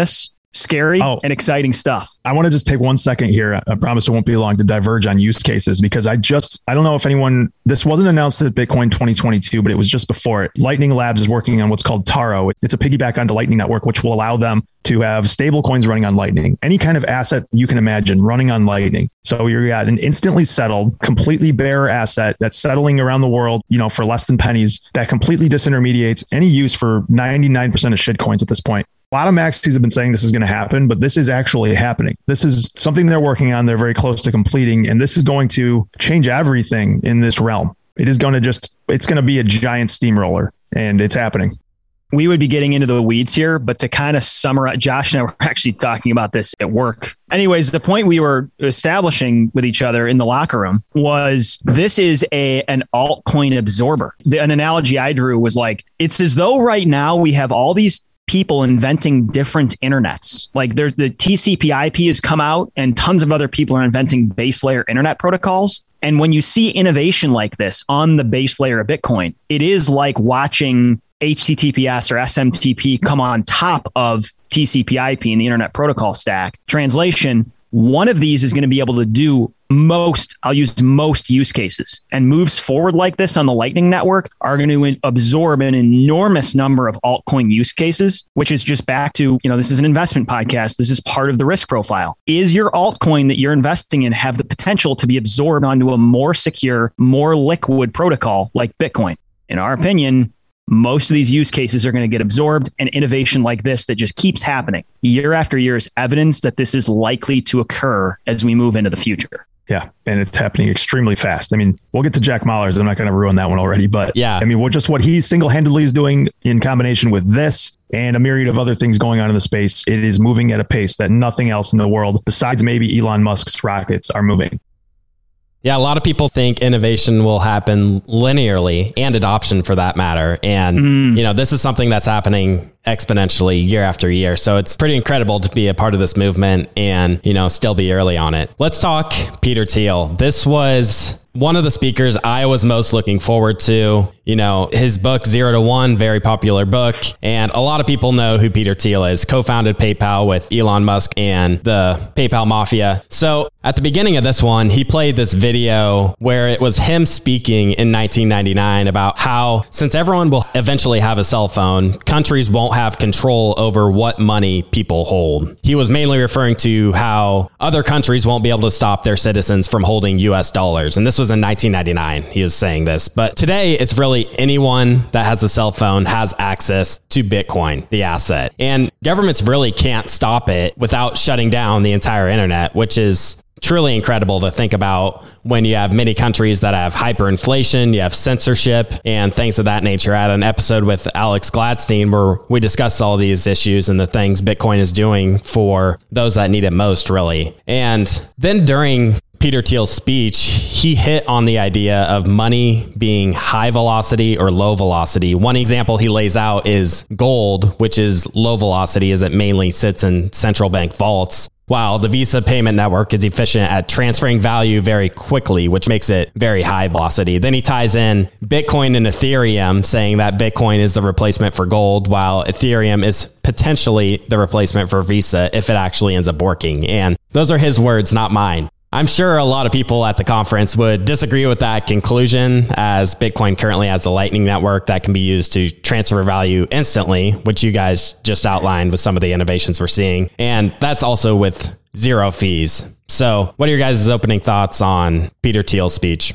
Scary oh, and exciting stuff. I want to just take one second here. I promise it won't be long to diverge on use cases because I just, I don't know if anyone, this wasn't announced at Bitcoin twenty twenty-two, but it was just before it. Lightning Labs is working on what's called Taro. It's a piggyback onto Lightning Network, which will allow them to have stable coins running on Lightning, any kind of asset you can imagine running on Lightning. So you're got an instantly settled, completely bearer asset that's settling around the world, you know, for less than pennies that completely disintermediates any use for ninety-nine percent of shit coins at this point. A lot of maxis have been saying this is going to happen, but this is actually happening. This is something they're working on. They're very close to completing, and this is going to change everything in this realm. It is going to just, it's going to be a giant steamroller, and it's happening. We would be getting into the weeds here, but to kind of summarize, Josh and I were actually talking about this at work. Anyways, the point we were establishing with each other in the locker room was this is a an altcoin absorber. The, an analogy I drew was like, it's as though right now we have all these people inventing different internets. Like there's the T C P I P has come out and tons of other people are inventing base layer internet protocols. And when you see innovation like this on the base layer of Bitcoin, it is like watching H T T P S or S M T P come on top of T C P I P in the internet protocol stack. Translation, one of these is going to be able to do most, I'll use most use cases, and moves forward like this on the Lightning Network are going to absorb an enormous number of altcoin use cases, which is just back to, you know, this is an investment podcast. This is part of the risk profile. Is your altcoin that you're investing in have the potential to be absorbed onto a more secure, more liquid protocol like Bitcoin? In our opinion, most of these use cases are going to get absorbed, and innovation like this that just keeps happening year after year is evidence that this is likely to occur as we move into the future. Yeah. And it's happening extremely fast. I mean, we'll get to Jack Mallers. I'm not going to ruin that one already, but yeah, I mean, what just what he single-handedly is doing in combination with this and a myriad of other things going on in the space, it is moving at a pace that nothing else in the world besides maybe Elon Musk's rockets are moving. Yeah, a lot of people think innovation will happen linearly, and adoption for that matter. And, mm. you know, this is something that's happening exponentially year after year. So it's pretty incredible to be a part of this movement and, you know, still be early on it. Let's talk Peter Thiel. This was one of the speakers I was most looking forward to. You know, his book, Zero to One, very popular book. And a lot of people know who Peter Thiel is, co-founded PayPal with Elon Musk and the PayPal Mafia. So at the beginning of this one, he played this video where it was him speaking in nineteen ninety-nine about how, since everyone will eventually have a cell phone, countries won't have control over what money people hold. He was mainly referring to how other countries won't be able to stop their citizens from holding U S dollars. And this was in nineteen ninety-nine. He was saying this. But today, it's really anyone that has a cell phone has access to Bitcoin, the asset. And governments really can't stop it without shutting down the entire internet, which is truly incredible to think about when you have many countries that have hyperinflation, you have censorship and things of that nature. I had an episode with Alex Gladstein where we discussed all these issues and the things Bitcoin is doing for those that need it most, really. And then during Peter Thiel's speech, he hit on the idea of money being high velocity or low velocity. One example he lays out is gold, which is low velocity as it mainly sits in central bank vaults, while the Visa payment network is efficient at transferring value very quickly, which makes it very high velocity. Then he ties in Bitcoin and Ethereum, saying that Bitcoin is the replacement for gold, while Ethereum is potentially the replacement for Visa if it actually ends up working. And those are his words, not mine. I'm sure a lot of people at the conference would disagree with that conclusion, as Bitcoin currently has a Lightning Network that can be used to transfer value instantly, which you guys just outlined with some of the innovations we're seeing. And that's also with zero fees. So what are your guys' opening thoughts on Peter Thiel's speech?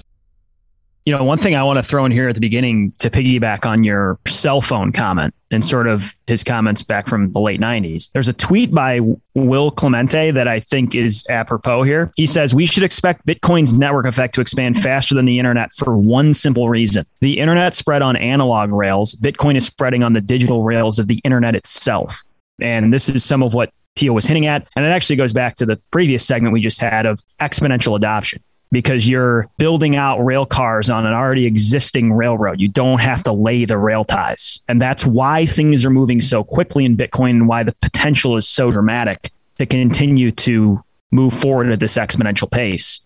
You know, one thing I want to throw in here at the beginning to piggyback on your cell phone comment and sort of his comments back from the late nineties. There's a tweet by Will Clemente that I think is apropos here. He says, we should expect Bitcoin's network effect to expand faster than the internet for one simple reason. The internet spread on analog rails. Bitcoin is spreading on the digital rails of the internet itself. And this is some of what Thiel was hinting at. And it actually goes back to the previous segment we just had of exponential adoption. Because you're building out rail cars on an already existing railroad. You don't have to lay the rail ties. And that's why things are moving so quickly in Bitcoin and why the potential is so dramatic to continue to move forward at this exponential pace.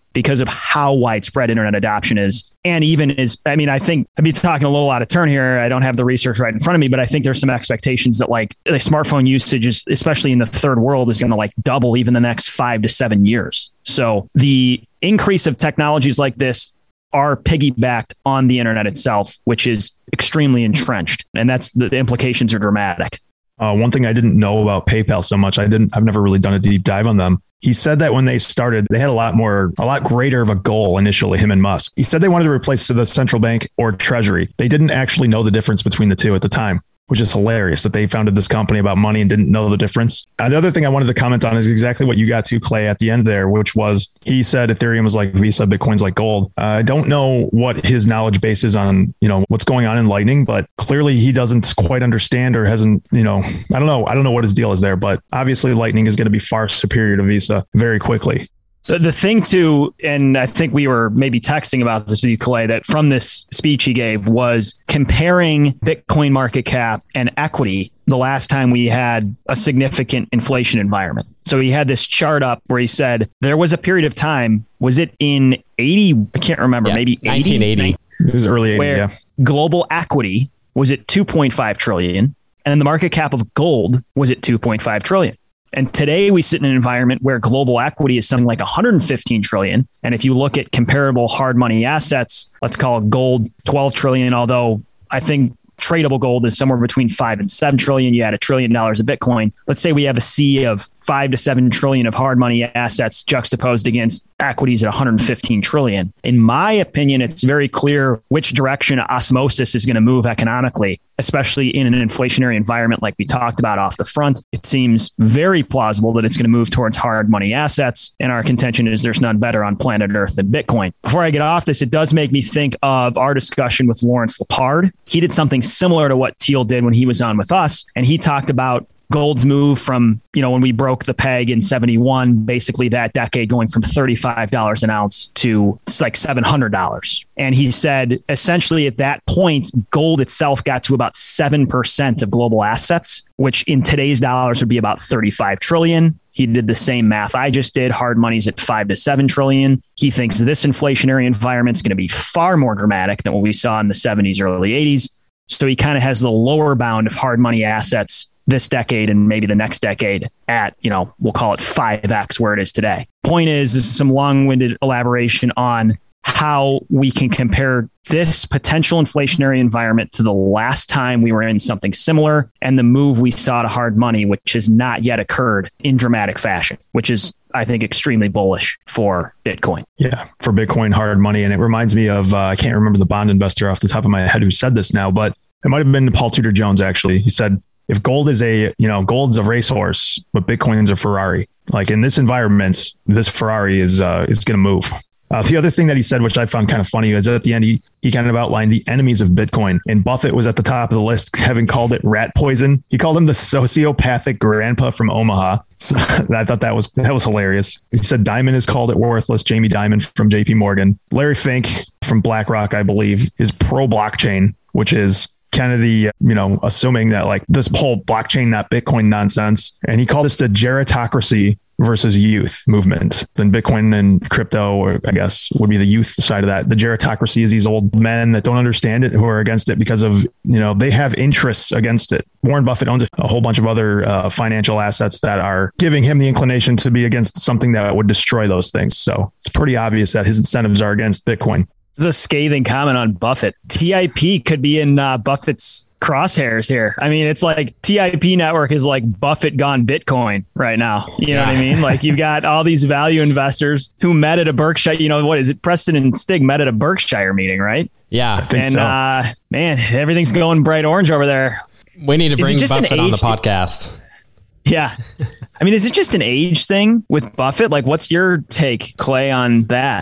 because of how widespread internet adoption is. And even is, I mean, I think I'd be talking a little out of turn here. I don't have the research right in front of me, but I think there's some expectations that like the smartphone usage is, especially in the third world, is going to like double even the next five to seven years. So the increase of technologies like this are piggybacked on the internet itself, which is extremely entrenched. And that's the, the implications are dramatic. Uh, one thing I didn't know about PayPal so much, I didn't, I've never really done a deep dive on them. He said that when they started, they had a lot more, a lot greater of a goal initially, him and Musk. He said they wanted to replace the central bank or treasury. They didn't actually know the difference between the two at the time, which is hilarious that they founded this company about money and didn't know the difference. Uh, the other thing I wanted to comment on is exactly what you got to, Clay, at the end there, which was he said Ethereum was like Visa, Bitcoin's like gold. Uh, I don't know what his knowledge base is on, you know, what's going on in Lightning, but clearly he doesn't quite understand or hasn't, you know, I don't know. I don't know what his deal is there, but obviously Lightning is going to be far superior to Visa very quickly. The, the thing too, and I think we were maybe texting about this with you, Clay, that from this speech he gave was comparing Bitcoin market cap and equity the last time we had a significant inflation environment. So he had this chart up where he said there was a period of time, was it in eighty? I can't remember, yeah, maybe eighty, nineteen eighty. It was early eighties, where yeah. Global equity was at two point five trillion and the market cap of gold was at two point five trillion. And today we sit in an environment where global equity is something like one hundred fifteen trillion. And if you look at comparable hard money assets, let's call it gold twelve trillion, although I think tradable gold is somewhere between five and seven trillion. You add a trillion dollars of Bitcoin. Let's say we have a sea of five to seven trillion of hard money assets juxtaposed against equities at one hundred fifteen trillion. In my opinion, it's very clear which direction osmosis is going to move economically, especially in an inflationary environment like we talked about off the front. It seems very plausible that it's going to move towards hard money assets. And our contention is there's none better on planet Earth than Bitcoin. Before I get off this, it does make me think of our discussion with Lawrence Lepard. He did something similar to what Thiel did when he was on with us. And he talked about gold's move from, you know, when we broke the peg in seventy-one, basically that decade going from thirty-five dollars an ounce to it's like seven hundred dollars. And he said, essentially at that point, gold itself got to about seven percent of global assets, which in today's dollars would be about thirty-five trillion. He did the same math I just did. Hard money's at five to seven trillion. He thinks this inflationary environment is going to be far more dramatic than what we saw in the seventies, early eighties. So he kind of has the lower bound of hard money assets this decade and maybe the next decade at, you know, we'll call it five X where it is today. Point is, this is some long-winded elaboration on how we can compare this potential inflationary environment to the last time we were in something similar and the move we saw to hard money, which has not yet occurred in dramatic fashion, which is, I think, extremely bullish for Bitcoin. Yeah, for Bitcoin, hard money. And it reminds me of, uh, I can't remember the bond investor off the top of my head who said this now, but it might have been Paul Tudor Jones, actually. He said, if gold is a, you know, gold's a racehorse, but Bitcoin's a Ferrari. Like in this environment, this Ferrari is uh, is going to move. Uh, the other thing that he said, which I found kind of funny, is at the end, he, he kind of outlined the enemies of Bitcoin. And Buffett was at the top of the list, having called it rat poison. He called him the sociopathic grandpa from Omaha. So I thought that was that was hilarious. He said Dimon has called it worthless. Jamie Dimon from J P Morgan. Larry Fink from BlackRock, I believe, is pro blockchain, which is kind of the, you know, assuming that like this whole blockchain, not Bitcoin nonsense. And he called this the gerontocracy versus youth movement. Then Bitcoin and crypto, or I guess, would be the youth side of that. The gerontocracy is these old men that don't understand it, who are against it because of, you know, they have interests against it. Warren Buffett owns a whole bunch of other uh, financial assets that are giving him the inclination to be against something that would destroy those things. So it's pretty obvious that his incentives are against Bitcoin. This is a scathing comment on Buffett. T I P could be in uh, Buffett's crosshairs here. I mean, it's like T I P network is like Buffett gone Bitcoin right now. You know yeah. what I mean? Like you've got all these value investors who met at a Berkshire, you know, what is it? Preston and Stig met at a Berkshire meeting, right? Yeah. I think and so. uh, man, everything's going bright orange over there. We need to bring Buffett on the podcast. Yeah. I mean, is it just an age thing with Buffett? Like, what's your take, Clay, on that?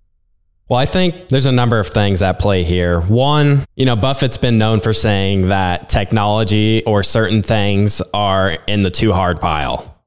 Well, I think there's a number of things at play here. One, you know, Buffett's been known for saying that technology or certain things are in the too hard pile.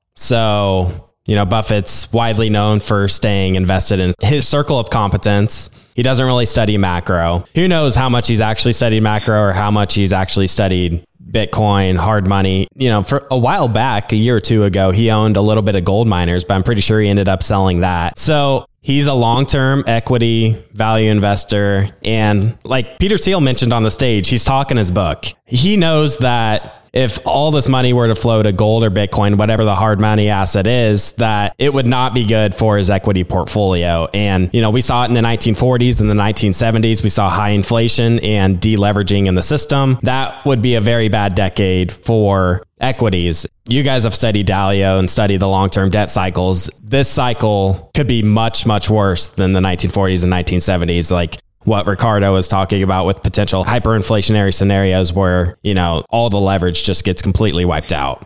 So, you know, Buffett's widely known for staying invested in his circle of competence. He doesn't really study macro. Who knows how much he's actually studied macro or how much he's actually studied Bitcoin, hard money. You know, for a while back, a year or two ago, he owned a little bit of gold miners, but I'm pretty sure he ended up selling that. So he's a long-term equity value investor. And like Peter Thiel mentioned on the stage, he's talking his book. He knows that if all this money were to flow to gold or Bitcoin, whatever the hard money asset is, that it would not be good for his equity portfolio. And, you know, we saw it in the nineteen forties and the nineteen seventies. We saw high inflation and deleveraging in the system. That would be a very bad decade for equities. You guys have studied Dalio and studied the long-term debt cycles. This cycle could be much, much worse than the nineteen forties and nineteen seventies. Like what Ricardo was talking about with potential hyperinflationary scenarios where, you know, all the leverage just gets completely wiped out.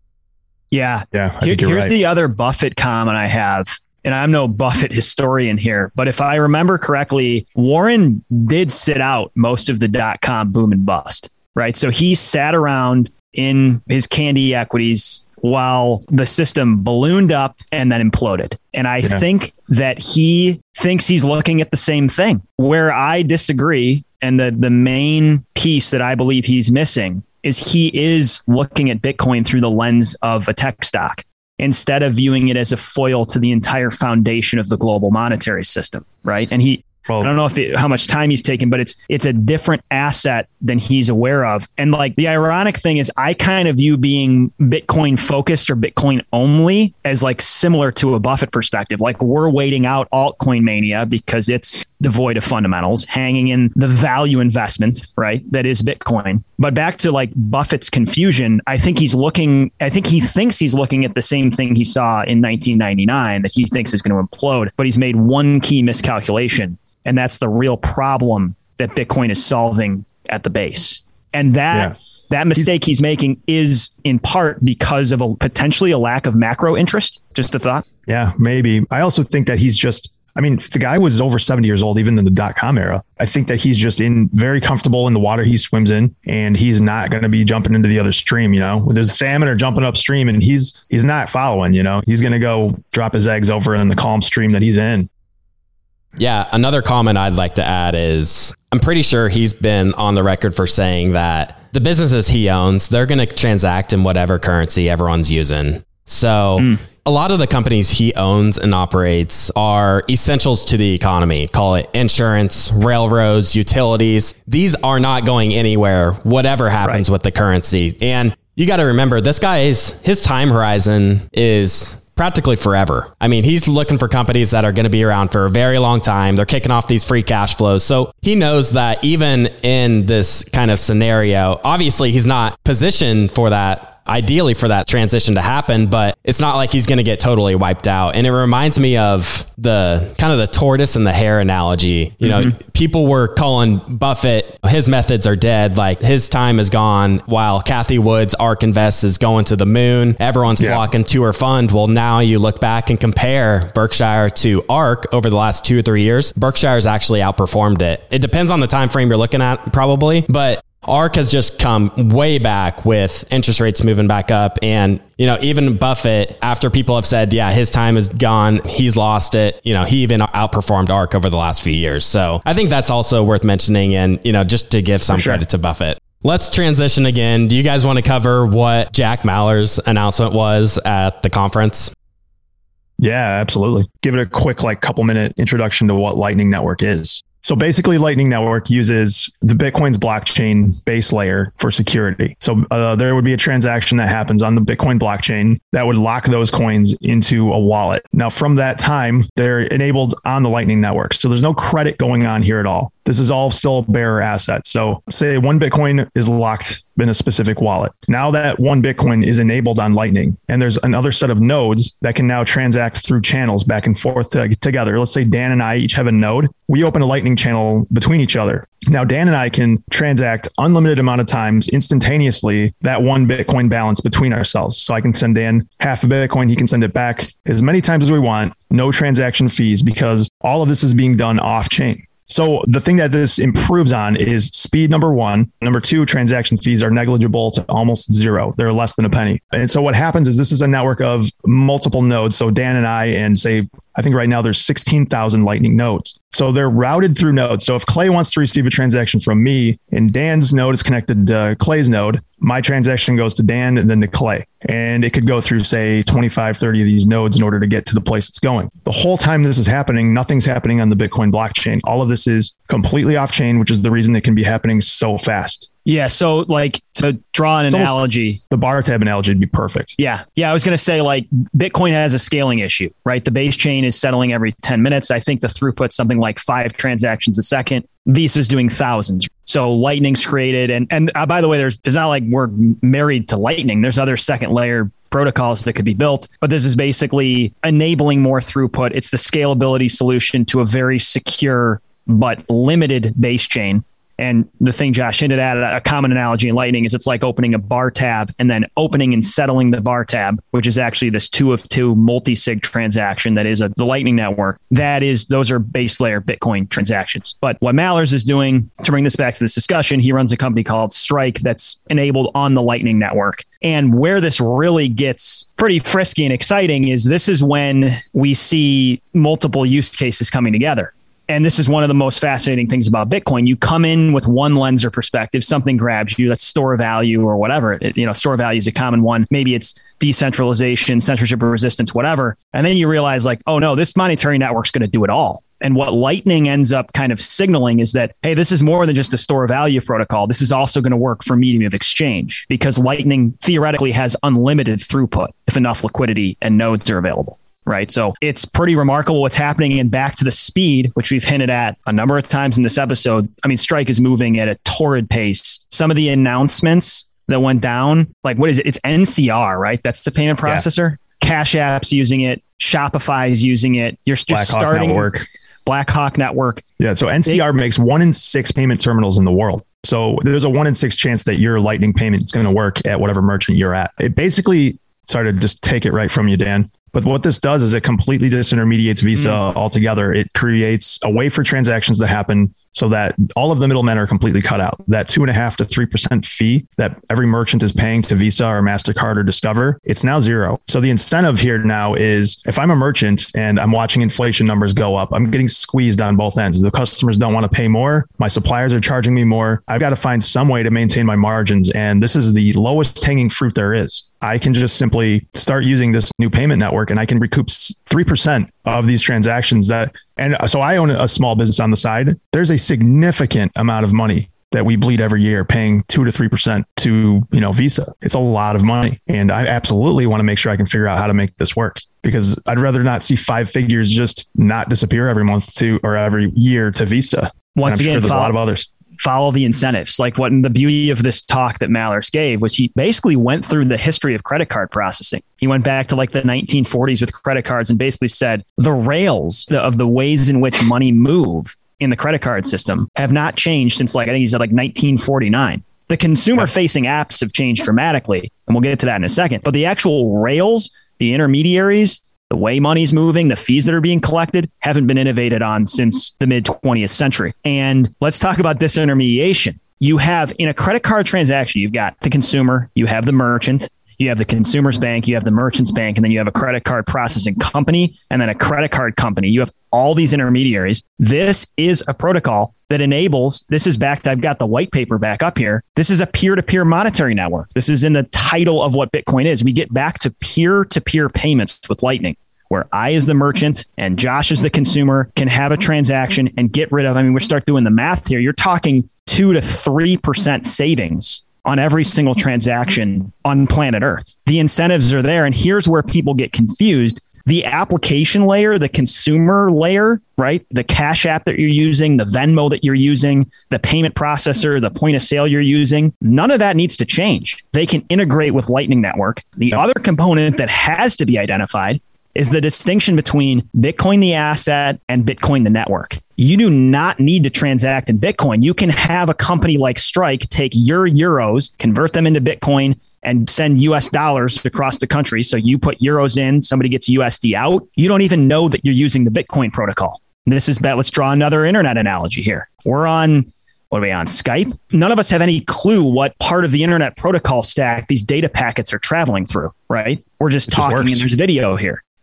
Yeah. Yeah. Here, here's right. the other Buffett comment I have. And I'm no Buffett historian here, but if I remember correctly, Warren did sit out most of the dot-com boom and bust, right? So he sat around in his candy equities while the system ballooned up and then imploded. And I yeah. think that he thinks he's looking at the same thing. Where I disagree, and the, the main piece that I believe he's missing, is he is looking at Bitcoin through the lens of a tech stock instead of viewing it as a foil to the entire foundation of the global monetary system, right? And he, well, I don't know if it, how much time he's taken, but it's it's a different asset than he's aware of. And like the ironic thing is, I kind of view being Bitcoin focused or Bitcoin only as like similar to a Buffett perspective. Like we're waiting out altcoin mania because it's devoid of fundamentals, hanging in the value investment, right? That is Bitcoin. But back to like Buffett's confusion, I think he's looking, I think he thinks he's looking at the same thing he saw in nineteen ninety-nine that he thinks is going to implode, but he's made one key miscalculation. And that's the real problem that Bitcoin is solving at the base. And that yeah. that mistake he's, he's making is in part because of a potentially a lack of macro interest. Just a thought. Yeah, maybe. I also think that he's just, I mean, the guy was over seventy years old, even in the dot-com era. I think that he's just in very comfortable in the water he swims in, and he's not going to be jumping into the other stream. You know, there's salmon are jumping upstream and he's, he's not following, you know, he's going to go drop his eggs over in the calm stream that he's in. Yeah. Another comment I'd like to add is I'm pretty sure he's been on the record for saying that the businesses he owns, they're going to transact in whatever currency everyone's using. So mm. a lot of the companies he owns and operates are essentials to the economy. Call it insurance, railroads, utilities. These are not going anywhere, whatever happens right. with the currency. And you got to remember, this guy's, his time horizon is practically forever. I mean, he's looking for companies that are going to be around for a very long time. They're kicking off these free cash flows. So he knows that even in this kind of scenario, obviously he's not positioned for that, ideally for that transition to happen, but it's not like he's going to get totally wiped out. And it reminds me of the kind of the tortoise and the hare analogy. You mm-hmm. know, people were calling Buffett, his methods are dead. Like his time is gone while Cathie Wood's ARK Invest is going to the moon. Everyone's yeah. flocking to her fund. Well, now you look back and compare Berkshire to ARK over the last two or three years. Berkshire's actually outperformed it. It depends on the time frame you're looking at probably, but ARK has just come way back with interest rates moving back up. And, you know, even Buffett, after people have said, yeah, his time is gone, he's lost it, you know, he even outperformed ARK over the last few years. So I think that's also worth mentioning. And, you know, just to give some sure. credit to Buffett. Let's transition again. Do you guys want to cover what Jack Mallers' announcement was at the conference? Yeah, absolutely. Give it a quick, like couple minute introduction to what Lightning Network is. So basically, Lightning Network uses the Bitcoin's blockchain base layer for security. So uh, there would be a transaction that happens on the Bitcoin blockchain that would lock those coins into a wallet. Now, from that time, they're enabled on the Lightning Network. So there's no credit going on here at all. This is all still bearer assets. So say one Bitcoin is locked in a specific wallet. Now that one Bitcoin is enabled on Lightning, and there's another set of nodes that can now transact through channels back and forth to, together. Let's say Dan and I each have a node. We open a Lightning channel between each other. Now Dan and I can transact unlimited amount of times instantaneously that one Bitcoin balance between ourselves. So I can send Dan half a Bitcoin. He can send it back as many times as we want. No transaction fees because all of this is being done off chain. So the thing that this improves on is speed, number one. Number two, transaction fees are negligible to almost zero. They're less than a penny. And so what happens is this is a network of multiple nodes. So Dan and I and say I think right now there's sixteen thousand Lightning nodes. So they're routed through nodes. So if Clay wants to receive a transaction from me and Dan's node is connected to Clay's node, my transaction goes to Dan and then to Clay. And it could go through, say, twenty-five, thirty of these nodes in order to get to the place it's going. The whole time this is happening, nothing's happening on the Bitcoin blockchain. All of this is completely off chain, which is the reason it can be happening so fast. Yeah. So like to draw an It's analogy, the bar tab analogy would be perfect. Yeah. Yeah. I was going to say like Bitcoin has a scaling issue, right? The base chain is settling every ten minutes. I think the throughput's something like five transactions a second. Visa's doing thousands. So Lightning's created. And, and uh, by the way, there's, it's not like we're married to Lightning. There's other second layer protocols that could be built, but this is basically enabling more throughput. It's the scalability solution to a very secure but limited base chain. And the thing Josh hinted at, a common analogy in Lightning is it's like opening a bar tab and then opening and settling the bar tab, which is actually this two of two multi-sig transaction that is a, the Lightning network. That is, those are base layer Bitcoin transactions. But what Mallers is doing, to bring this back to this discussion, he runs a company called Strike that's enabled on the Lightning network. And where this really gets pretty frisky and exciting is this is when we see multiple use cases coming together. And this is one of the most fascinating things about Bitcoin. You come in with one lens or perspective, something grabs you, that's store value or whatever. It, you know, store value is a common one. Maybe it's decentralization, censorship resistance, whatever. And then you realize like, oh no, this monetary network's going to do it all. And what Lightning ends up kind of signaling is that, hey, this is more than just a store value protocol. This is also going to work for medium of exchange because Lightning theoretically has unlimited throughput if enough liquidity and nodes are available. Right. So it's pretty remarkable what's happening. And back to the speed, which we've hinted at a number of times in this episode. I mean, Strike is moving at a torrid pace. Some of the announcements that went down, like what is it? It's N C R, right? That's the payment processor. Yeah. Cash App's using it. Shopify is using it. You're just Blackhawk starting Network. Blackhawk Network. Yeah. So N C R they, makes one in six payment terminals in the world. So there's a one in six chance that your Lightning payment is going to work at whatever merchant you're at. It basically, sorry to just take it right from you, Dan. But what this does is it completely disintermediates Visa mm. altogether. It creates a way for transactions to happen so that all of the middlemen are completely cut out. That two and a half to three percent fee that every merchant is paying to Visa or MasterCard or Discover, it's now zero. So the incentive here now is if I'm a merchant and I'm watching inflation numbers go up, I'm getting squeezed on both ends. The customers don't want to pay more. My suppliers are charging me more. I've got to find some way to maintain my margins. And this is the lowest hanging fruit there is. I can just simply start using this new payment network and I can recoup three percent of these transactions that, and so I own a small business on the side. There's a significant amount of money that we bleed every year paying two to three percent to, you know, Visa. It's a lot of money. And I absolutely want to make sure I can figure out how to make this work because I'd rather not see five figures just not disappear every month to, or every year to Visa. Once again, sure there's follow, a lot of others. Follow the incentives. Like what the beauty of this talk that Mallers gave was he basically went through the history of credit card processing. He went back to like the nineteen forties with credit cards and basically said the rails of the ways in which money move in the credit card system have not changed since like, I think he said like nineteen forty-nine. The consumer facing apps have changed dramatically. And we'll get to that in a second. But the actual rails, the intermediaries, the way money's moving, the fees that are being collected haven't been innovated on since the mid twentieth century. And let's talk about disintermediation. You have in a credit card transaction, you've got the consumer, you have the merchant, you have the consumer's bank, you have the merchant's bank, and then you have a credit card processing company, and then a credit card company. You have all these intermediaries. This is a protocol that enables, this is back, I've got the white paper back up here. This is a peer-to-peer monetary network. This is in the title of what Bitcoin is. We get back to peer-to-peer payments with Lightning, where I as the merchant and Josh as the consumer can have a transaction and get rid of, I mean, we start doing the math here. You're talking two to three percent savings on every single transaction on planet Earth. The incentives are there. And here's where people get confused. The application layer, the consumer layer, right? The Cash App that you're using, the Venmo that you're using, the payment processor, the point of sale you're using, none of that needs to change. They can integrate with Lightning Network. The other component that has to be identified is the distinction between Bitcoin, the asset, and Bitcoin, the network. You do not need to transact in Bitcoin. You can have a company like Strike take your euros, convert them into Bitcoin, and send U S dollars across the country. So you put euros in, somebody gets U S D out. You don't even know that you're using the Bitcoin protocol. This is bad. Let's draw another internet analogy here. We're on, what are we on, Skype? None of us have any clue what part of the internet protocol stack these data packets are traveling through, right? We're just it talking just and there's video here.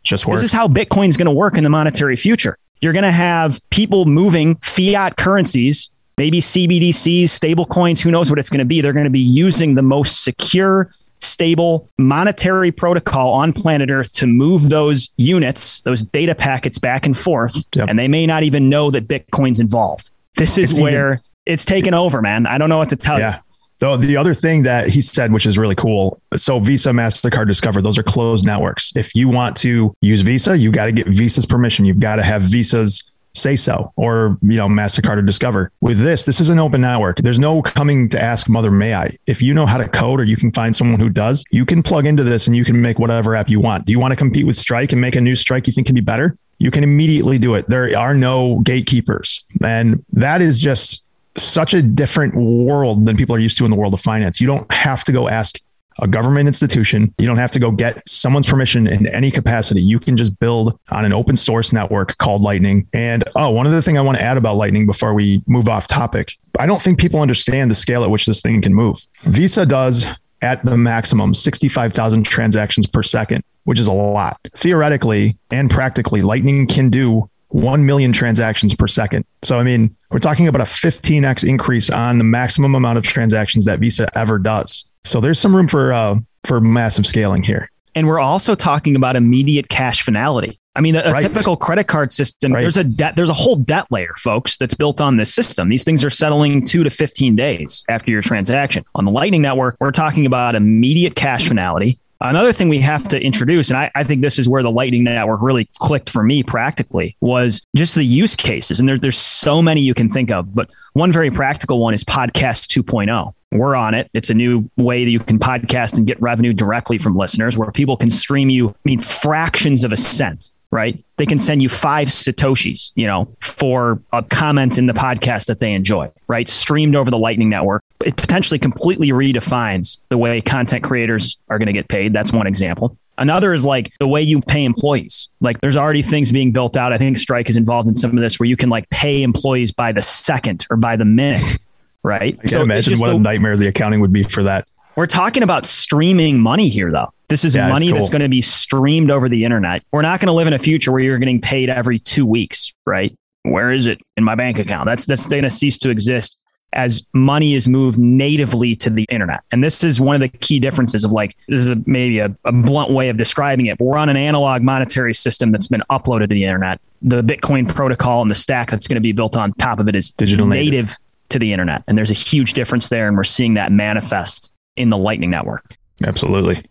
Just works. This is how Bitcoin's going to work in the monetary future. You're going to have people moving fiat currencies, maybe C B D Cs, stable coins, who knows what it's going to be. They're going to be using the most secure, stable monetary protocol on planet Earth to move those units, those data packets back and forth. Yep. And they may not even know that Bitcoin's involved. This is it's where even, it's taken over, man. I don't know what to tell yeah. you. So the other thing that he said, which is really cool. So Visa, MasterCard, Discover, those are closed networks. If you want to use Visa, you got to get Visa's permission. You've got to have Visa's say so, or, you know, MasterCard or Discover. With this, this is an open network. There's no coming to ask mother, may I? If you know how to code, or you can find someone who does, you can plug into this and you can make whatever app you want. Do you want to compete with Strike and make a new Strike you think can be better? You can immediately do it. There are no gatekeepers. And that is just such a different world than people are used to in the world of finance. You don't have to go ask a government institution. You don't have to go get someone's permission in any capacity. You can just build on an open source network called Lightning. And oh, one other thing I want to add about Lightning before we move off topic. I don't think people understand the scale at which this thing can move. Visa does at the maximum sixty-five thousand transactions per second, which is a lot. Theoretically and practically, Lightning can do one million transactions per second. So, I mean, we're talking about a fifteen x increase on the maximum amount of transactions that Visa ever does. So there's some room for uh, for massive scaling here. And we're also talking about immediate cash finality. I mean, a, a right. typical credit card system, right. there's a debt, there's a whole debt layer, folks, that's built on this system. These things are settling two to fifteen days after your transaction. On the Lightning Network, we're talking about immediate cash finality. Another thing we have to introduce, and I, I think this is where the Lightning Network really clicked for me practically, was just the use cases. And there, there's so many you can think of, but one very practical one is Podcast two point oh. We're on it. It's a new way that you can podcast and get revenue directly from listeners, where people can stream you, I mean, fractions of a cent, right? They can send you five Satoshis, you know, for a comment in the podcast that they enjoy, right? Streamed over the Lightning Network. It potentially completely redefines the way content creators are going to get paid. That's one example. Another is like the way you pay employees. Like there's already things being built out. I think Strike is involved in some of this, where you can like pay employees by the second or by the minute. Right. I can imagine what a nightmare the accounting would be for that. We're talking about streaming money here, though. This is yeah, money cool. that's going to be streamed over the internet. We're not going to live in a future where you're getting paid every two weeks, right? Where is it in my bank account? That's that's going to cease to exist as money is moved natively to the internet. And this is one of the key differences of like, this is a, maybe a, a blunt way of describing it, but we're on an analog monetary system that's been uploaded to the internet. The Bitcoin protocol and the stack that's going to be built on top of it is digital native. native. to the internet. And there's a huge difference there. And we're seeing that manifest in the Lightning Network. Absolutely.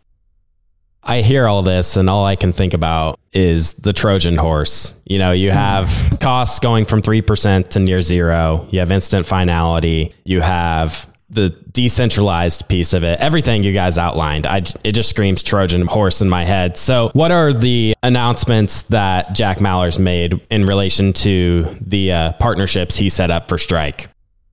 I hear all this and all I can think about is the Trojan horse. You know, you have costs going from three percent to near zero. You have instant finality. You have the decentralized piece of it. Everything you guys outlined, I, it just screams Trojan horse in my head. So what are the announcements that Jack Mallers made in relation to the uh, partnerships he set up for Strike?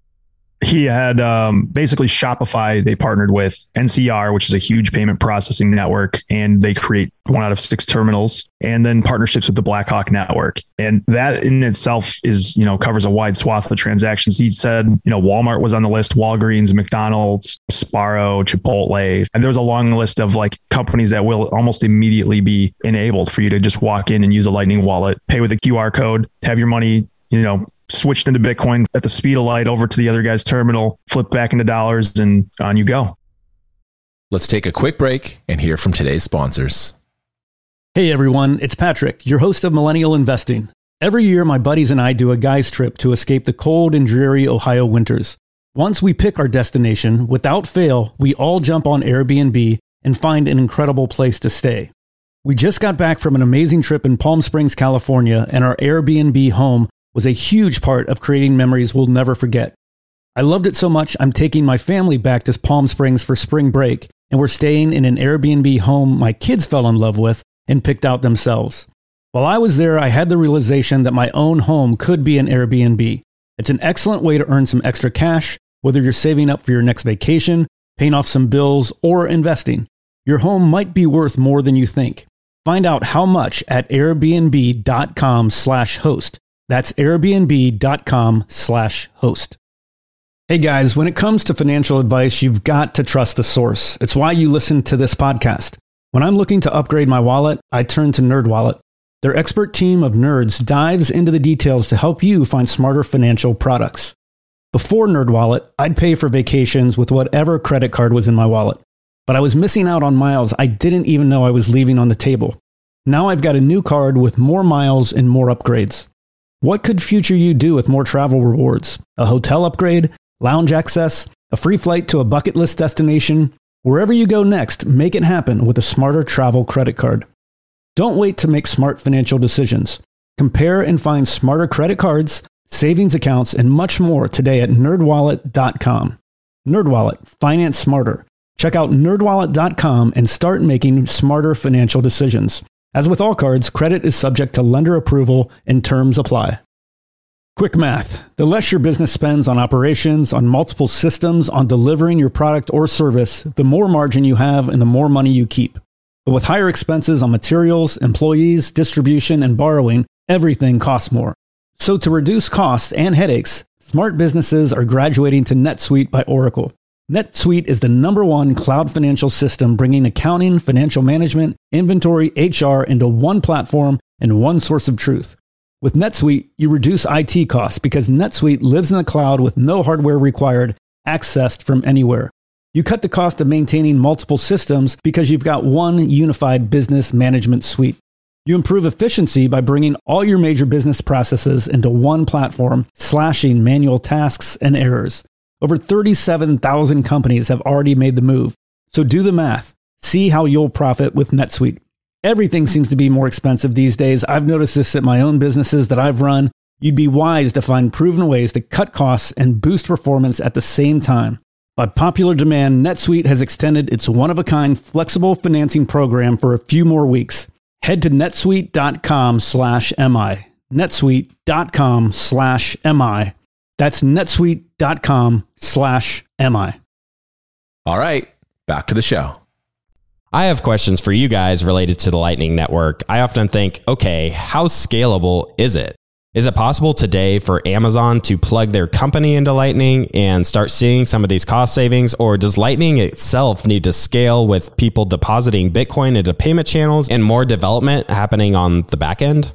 He had um, basically Shopify. They partnered with N C R, which is a huge payment processing network, and they create one out of six terminals, and then partnerships with the Blackhawk network. And that in itself is, you know, covers a wide swath of transactions. He said, you know, Walmart was on the list, Walgreens, McDonald's, Sparrow, Chipotle. And there's a long list of like companies that will almost immediately be enabled for you to just walk in and use a Lightning wallet, pay with a Q R code, have your money, you know, switched into Bitcoin at the speed of light over to the other guy's terminal, flip back into dollars, and on you go. Let's take a quick break and hear from today's sponsors. Hey everyone, it's Patrick, your host of Millennial Investing. Every year, my buddies and I do a guy's trip to escape the cold and dreary Ohio winters. Once we pick our destination, without fail, we all jump on Airbnb and find an incredible place to stay. We just got back from an amazing trip in Palm Springs, California, and our Airbnb home was a huge part of creating memories we'll never forget. I loved it so much, I'm taking my family back to Palm Springs for spring break, and we're staying in an Airbnb home my kids fell in love with and picked out themselves. While I was there, I had the realization that my own home could be an Airbnb. It's an excellent way to earn some extra cash, whether you're saving up for your next vacation, paying off some bills, or investing. Your home might be worth more than you think. Find out how much at airbnb.com slash host. That's airbnb.com slash host. Hey guys, when it comes to financial advice, you've got to trust the source. It's why you listen to this podcast. When I'm looking to upgrade my wallet, I turn to NerdWallet. Their expert team of nerds dives into the details to help you find smarter financial products. Before NerdWallet, I'd pay for vacations with whatever credit card was in my wallet, but I was missing out on miles I didn't even know I was leaving on the table. Now I've got a new card with more miles and more upgrades. What could future you do with more travel rewards? A hotel upgrade, lounge access, a free flight to a bucket list destination? Wherever you go next, make it happen with a smarter travel credit card. Don't wait to make smart financial decisions. Compare and find smarter credit cards, savings accounts, and much more today at nerd wallet dot com. NerdWallet, finance smarter. Check out nerd wallet dot com and start making smarter financial decisions. As with all cards, credit is subject to lender approval and terms apply. Quick math. The less your business spends on operations, on multiple systems, on delivering your product or service, the more margin you have and the more money you keep. But with higher expenses on materials, employees, distribution, and borrowing, everything costs more. So to reduce costs and headaches, smart businesses are graduating to NetSuite by Oracle. NetSuite is the number one cloud financial system bringing accounting, financial management, inventory, H R into one platform and one source of truth. With NetSuite, you reduce I T costs because NetSuite lives in the cloud with no hardware required, accessed from anywhere. You cut the cost of maintaining multiple systems because you've got one unified business management suite. You improve efficiency by bringing all your major business processes into one platform, slashing manual tasks and errors. Over thirty-seven thousand companies have already made the move. So do the math. See how you'll profit with NetSuite. Everything seems to be more expensive these days. I've noticed this at my own businesses that I've run. You'd be wise to find proven ways to cut costs and boost performance at the same time. By popular demand, NetSuite has extended its one-of-a-kind flexible financing program for a few more weeks. Head to netsuite.com slash MI. netsuite.com slash MI. That's netsuite.com slash MI. All right, back to the show. I have questions for you guys related to the Lightning Network. I often think, okay, how scalable is it? Is it possible today for Amazon to plug their company into Lightning and start seeing some of these cost savings? Or does Lightning itself need to scale with people depositing Bitcoin into payment channels and more development happening on the back end?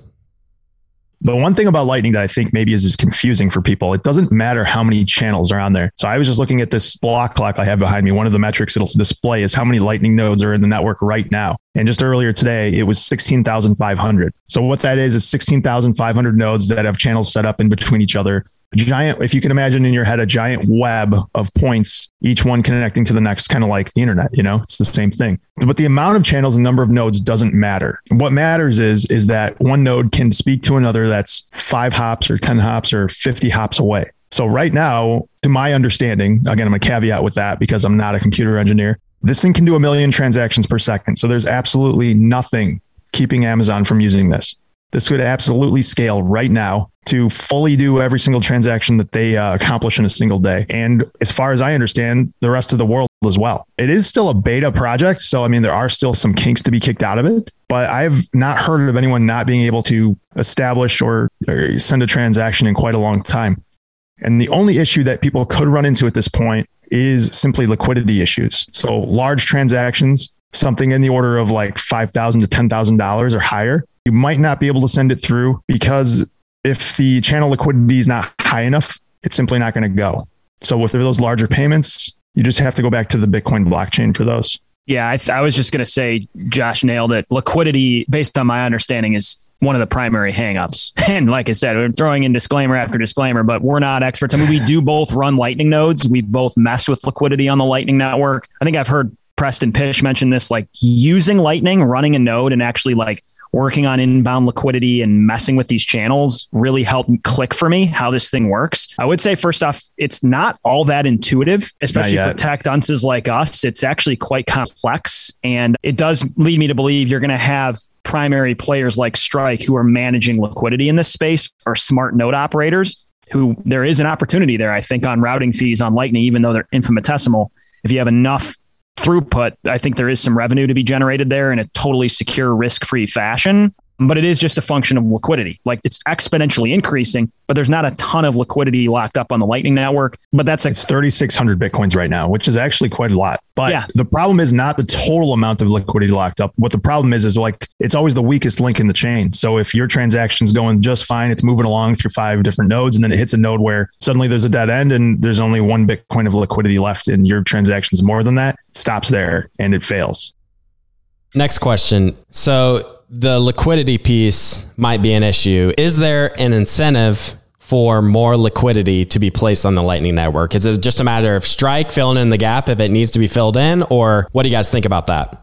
But one thing about Lightning that I think maybe is, is confusing for people, it doesn't matter how many channels are on there. So I was just looking at this block clock I have behind me. One of the metrics it'll display is how many Lightning nodes are in the network right now. And just earlier today, it was sixteen thousand five hundred. So what that is, is sixteen thousand five hundred nodes that have channels set up in between each other. A giant, if you can imagine in your head, a giant web of points, each one connecting to the next, kind of like the internet, you know, it's the same thing. But the amount of channels and number of nodes doesn't matter. What matters is, is that one node can speak to another that's five hops or ten hops or fifty hops away. So right now, to my understanding, again, I'm a caveat with that because I'm not a computer engineer. This thing can do a million transactions per second. So there's absolutely nothing keeping Amazon from using this. This could absolutely scale right now to fully do every single transaction that they uh, accomplish in a single day. And as far as I understand, the rest of the world as well. It is still a beta project. So, I mean, there are still some kinks to be kicked out of it, but I've not heard of anyone not being able to establish or, or send a transaction in quite a long time. And the only issue that people could run into at this point is simply liquidity issues. So large transactions, something in the order of like five thousand dollars to ten thousand dollars or higher, you might not be able to send it through because if the channel liquidity is not high enough, it's simply not going to go. So if there are those larger payments, you just have to go back to the Bitcoin blockchain for those. Yeah, I, th- I was just going to say, Josh nailed it. Liquidity, based on my understanding, is one of the primary hangups. And like I said, we're throwing in disclaimer after disclaimer, but we're not experts. I mean, we do both run Lightning nodes. We've both messed with liquidity on the Lightning network. I think I've heard Preston Pish mention this, like using Lightning, running a node and actually like working on inbound liquidity and messing with these channels really helped click for me how this thing works. I would say, first off, it's not all that intuitive, especially for tech dunces like us. It's actually quite complex. And it does lead me to believe you're going to have primary players like Strike who are managing liquidity in this space, or smart node operators who there is an opportunity there, I think, on routing fees on Lightning, even though they're infinitesimal. If you have enough throughput, I think there is some revenue to be generated there in a totally secure, risk-free fashion. but it is just a function of liquidity. Like it's exponentially increasing, but there's not a ton of liquidity locked up on the Lightning Network. But that's like, it's thirty-six hundred Bitcoins right now, which is actually quite a lot. But yeah. the problem is not the total amount of liquidity locked up. What the problem is, is like, it's always the weakest link in the chain. So if your transaction's going just fine, it's moving along through five different nodes, and then it hits a node where suddenly there's a dead end and there's only one Bitcoin of liquidity left and your transaction's more than that, it stops there and it fails. Next question. So the liquidity piece might be an issue. Is there an incentive for more liquidity to be placed on the Lightning Network? Is it just a matter of Strike filling in the gap if it needs to be filled in? Or what do you guys think about that?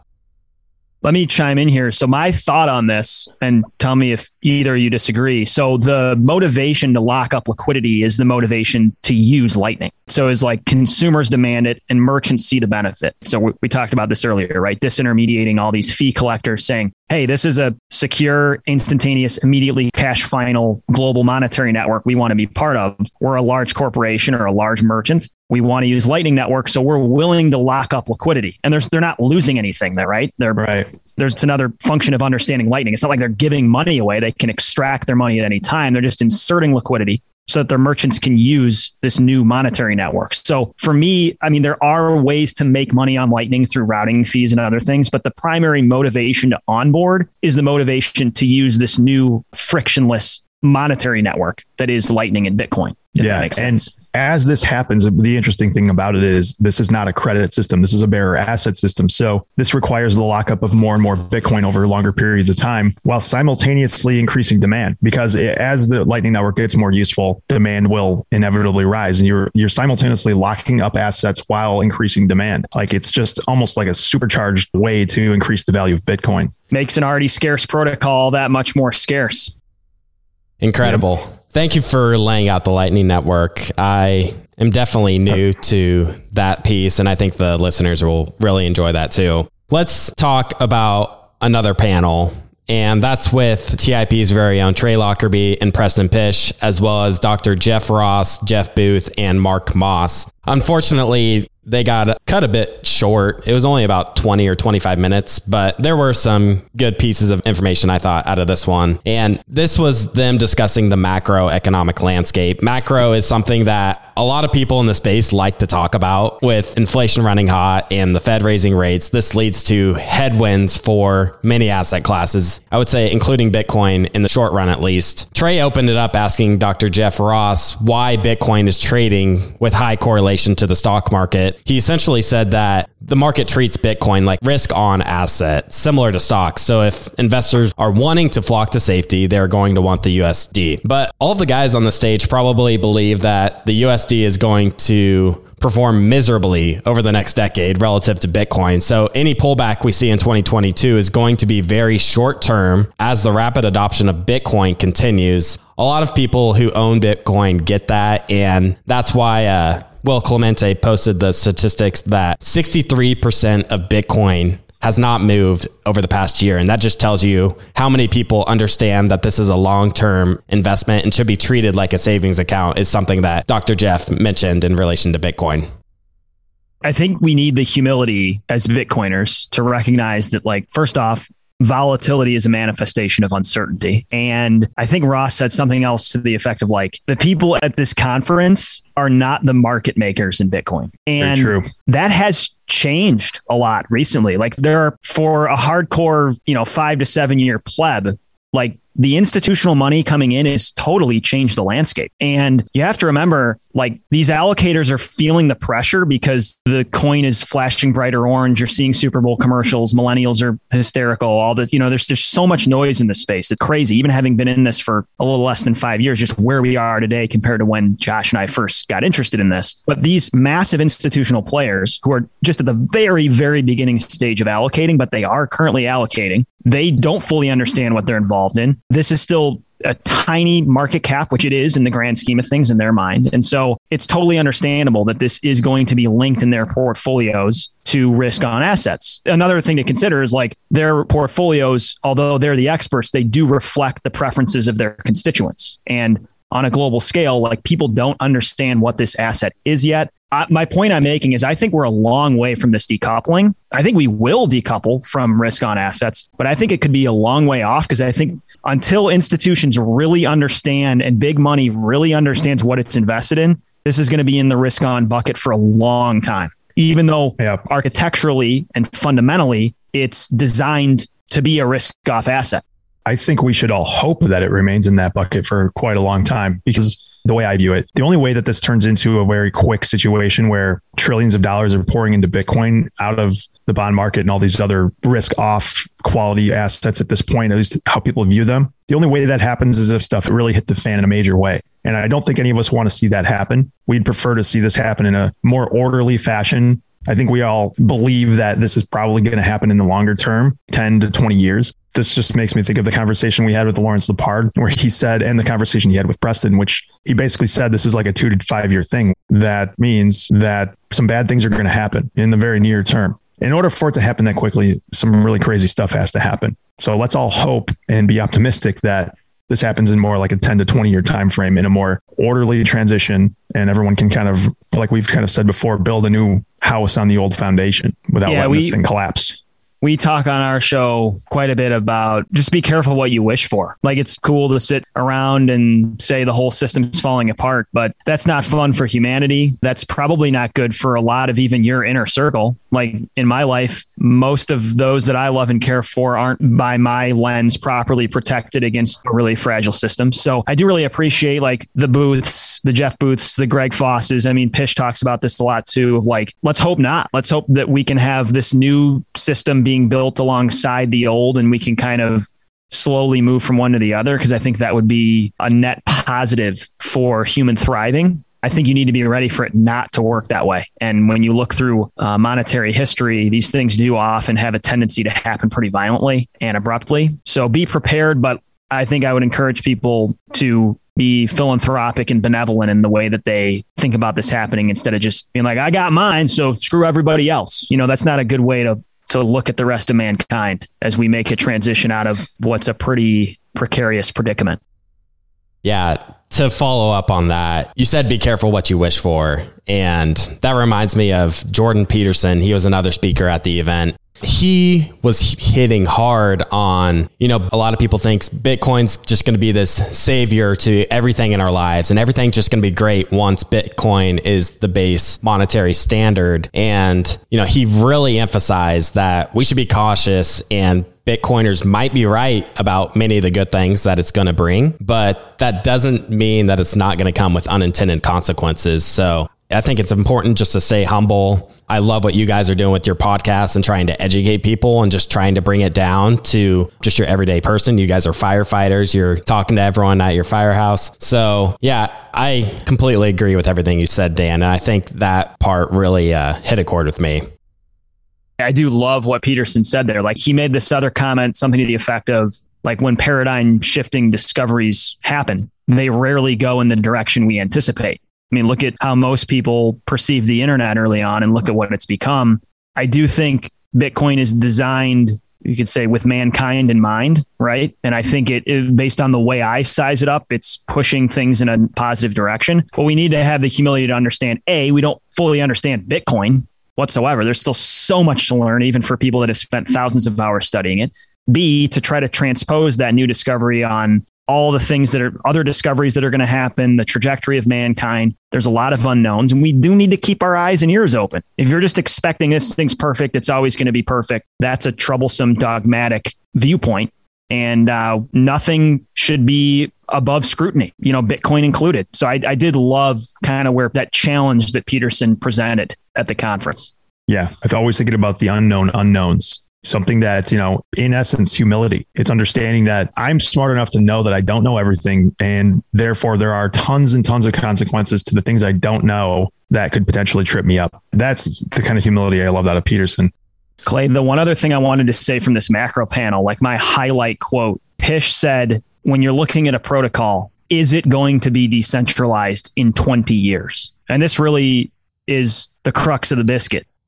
Let me chime in here. So my thought on this, and tell me if either of you disagree. So the motivation to lock up liquidity is the motivation to use Lightning. So it's like consumers demand it and merchants see the benefit. So we, we talked about this earlier, right? Disintermediating all these fee collectors saying, hey, this is a secure, instantaneous, immediately cash final global monetary network we want to be part of. We're a large corporation or a large merchant. We want to use Lightning Network, so we're willing to lock up liquidity. And there's, they're not losing anything there, right? They're right. There's another function of understanding Lightning. It's not like they're giving money away. They can extract their money at any time. They're just inserting liquidity so that their merchants can use this new monetary network. So for me, I mean, there are ways to make money on Lightning through routing fees and other things, but the primary motivation to onboard is the motivation to use this new frictionless monetary network that is Lightning and Bitcoin. If yeah, that makes and sense. As this happens, the interesting thing about it is this is not a credit system. This is a bearer asset system. So this requires the lockup of more and more Bitcoin over longer periods of time while simultaneously increasing demand, because as the Lightning Network gets more useful, demand will inevitably rise. And you're, you're simultaneously locking up assets while increasing demand. Like it's just almost like a supercharged way to increase the value of Bitcoin. Makes an already scarce protocol that much more scarce. Incredible. Yep. Thank you for laying out the Lightning Network. I am definitely new to that piece, and I think the listeners will really enjoy that too. Let's talk about another panel, and that's with T I P's very own Trey Lockerbie and Preston Pysh, as well as Doctor Jeff Ross, Jeff Booth, and Mark Moss. Unfortunately, they got cut a bit short. It was only about twenty or twenty-five minutes, but there were some good pieces of information I thought out of this one. And this was them discussing the macroeconomic landscape. Macro is something that a lot of people in the space like to talk about. With inflation running hot and the Fed raising rates, this leads to headwinds for many asset classes, I would say, including Bitcoin in the short run, at least. Trey opened it up asking Doctor Jeff Ross why Bitcoin is trading with high correlation to the stock market. He essentially said that the market treats Bitcoin like risk on asset, similar to stocks. So if investors are wanting to flock to safety, they're going to want the U S D. But all of the guys on the stage probably believe that the U S D is going to perform miserably over the next decade relative to Bitcoin. So any pullback we see in twenty twenty-two is going to be very short term as the rapid adoption of Bitcoin continues. A lot of people who own Bitcoin get that, and that's why uh, Will Clemente posted the statistics that sixty-three percent of Bitcoin has not moved over the past year. And that just tells you how many people understand that this is a long-term investment and should be treated like a savings account, is something that Doctor Jeff mentioned in relation to Bitcoin. I think we need the humility as Bitcoiners to recognize that, like, first off, volatility is a manifestation of uncertainty. And I think Ross said something else to the effect of, like, the people at this conference are not the market makers in Bitcoin. And Very true. That has changed a lot recently. Like, there are, for a hardcore, you know, five to seven year pleb, like, the institutional money coming in has totally changed the landscape. And you have to remember, like, these allocators are feeling the pressure because the coin is flashing brighter orange. You're seeing Super Bowl commercials. Millennials are hysterical. All the, you know, there's just so much noise in this space. It's crazy. Even having been in this for a little less than five years, just where we are today compared to when Josh and I first got interested in this. But these massive institutional players who are just at the very, very beginning stage of allocating, but they are currently allocating, they don't fully understand what they're involved in. This is still a tiny market cap, which it is in the grand scheme of things in their mind. And so it's totally understandable that this is going to be linked in their portfolios to risk on assets. Another thing to consider is, like, their portfolios, although they're the experts, they do reflect the preferences of their constituents. And on a global scale, like people don't understand what this asset is yet. Uh, my point I'm making is I think we're a long way from this decoupling. I think we will decouple from risk on assets, but I think it could be a long way off because I think until institutions really understand and big money really understands what it's invested in, this is going to be in the risk on bucket for a long time, even though yeah. architecturally and fundamentally it's designed to be a risk off asset. I think we should all hope that it remains in that bucket for quite a long time, because the way I view it, the only way that this turns into a very quick situation where trillions of dollars are pouring into Bitcoin out of the bond market and all these other risk off quality assets at this point, at least how people view them. The only way that happens is if stuff really hit the fan in a major way. And I don't think any of us want to see that happen. We'd prefer to see this happen in a more orderly fashion. I think we all believe that this is probably going to happen in the longer term, ten to twenty years. This just makes me think of the conversation we had with Lawrence Lepard, where he said, and the conversation he had with Preston, which he basically said this is like a two to five year thing. That means that some bad things are going to happen in the very near term. In order for it to happen that quickly, some really crazy stuff has to happen. So let's all hope and be optimistic that this happens in more like a ten to twenty year time frame in a more orderly transition, and everyone can kind of, like we've kind of said before, build a new house on the old foundation without yeah, letting we, this thing collapse. We talk on our show quite a bit about just be careful what you wish for. Like, it's cool to sit around and say the whole system's falling apart, but that's not fun for humanity. That's probably not good for a lot of even your inner circle. Like in my life, most of those that I love and care for aren't by my lens properly protected against a really fragile system. So I do really appreciate like the Booths, the Jeff Booths, the Greg Fosses. I mean, Pish talks about this a lot too, of like, let's hope not. Let's hope that we can have this new system being built alongside the old, and we can kind of slowly move from one to the other, because I think that would be a net positive for human thriving. I think you need to be ready for it not to work that way. And when you look through uh, monetary history, these things do often have a tendency to happen pretty violently and abruptly. So be prepared, but I think I would encourage people to be philanthropic and benevolent in the way that they think about this happening, instead of just being like, I got mine, so screw everybody else. You know, that's not a good way to to look at the rest of mankind as we make a transition out of what's a pretty precarious predicament. Yeah. To follow up on that, you said, be careful what you wish for. And that reminds me of Jordan Peterson. He was another speaker at the event. He was hitting hard on, you know, a lot of people think Bitcoin's just going to be this savior to everything in our lives, and everything's just going to be great once Bitcoin is the base monetary standard. And, you know, he really emphasized that we should be cautious, and Bitcoiners might be right about many of the good things that it's going to bring, but that doesn't mean that it's not going to come with unintended consequences. So I think it's important just to stay humble. I love what you guys are doing with your podcast and trying to educate people and just trying to bring it down to just your everyday person. You guys are firefighters. You're talking to everyone at your firehouse. So yeah, I completely agree with everything you said, Dan. And I think that part really uh, hit a chord with me. I do love what Peterson said there. Like, he made this other comment, something to the effect of, like, when paradigm shifting discoveries happen, they rarely go in the direction we anticipate. I mean, look at how most people perceive the internet early on and look at what it's become. I do think Bitcoin is designed, you could say, with mankind in mind, right? And I think it, it, based on the way I size it up, it's pushing things in a positive direction. But we need to have the humility to understand, A, we don't fully understand Bitcoin whatsoever. There's still so much to learn, even for people that have spent thousands of hours studying it. B, to try to transpose that new discovery on all the things that are other discoveries that are going to happen, the trajectory of mankind. There's a lot of unknowns, and we do need to keep our eyes and ears open. If you're just expecting this thing's perfect, it's always going to be perfect, that's a troublesome, dogmatic viewpoint. And uh, nothing should be above scrutiny, you know, Bitcoin included. So I, I did love kind of where that challenge that Peterson presented at the conference. Yeah, I'm always thinking about the unknown unknowns. Something that, you know, in essence, humility. It's understanding that I'm smart enough to know that I don't know everything. And therefore, there are tons and tons of consequences to the things I don't know that could potentially trip me up. That's the kind of humility I love out of Peterson. Clay, the one other thing I wanted to say from this macro panel, like my highlight quote, Pish said, when you're looking at a protocol, is it going to be decentralized in twenty years? And this really is the crux of the biscuit.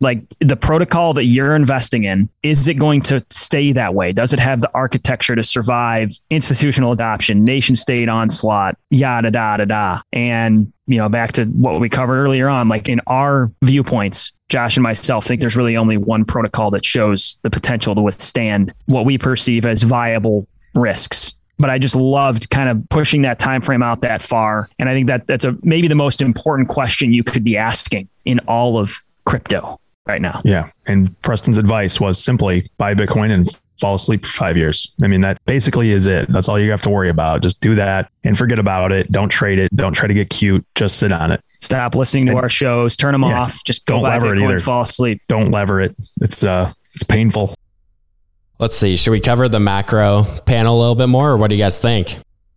Like the protocol that you're investing in, is it going to stay that way? Does it have the architecture to survive institutional adoption, nation state onslaught, yada, da, da, da. And, you know, back to what we covered earlier on, like in our viewpoints, Josh and myself think there's really only one protocol that shows the potential to withstand what we perceive as viable risks. But I just loved kind of pushing that time frame out that far. And I think that that's a maybe the most important question you could be asking in all of crypto right now. Yeah. And Preston's advice was simply buy Bitcoin and fall asleep for five years. I mean, that basically is it. That's all you have to worry about. Just do that and forget about it. Don't trade it. Don't try to get cute. Just sit on it. Stop listening to and, our shows. Turn them yeah, off. Just go don't buy lever Bitcoin it either. and fall asleep. Don't lever it. It's uh, it's painful. Let's see. Should we cover the macro panel a little bit more, or what do you guys think?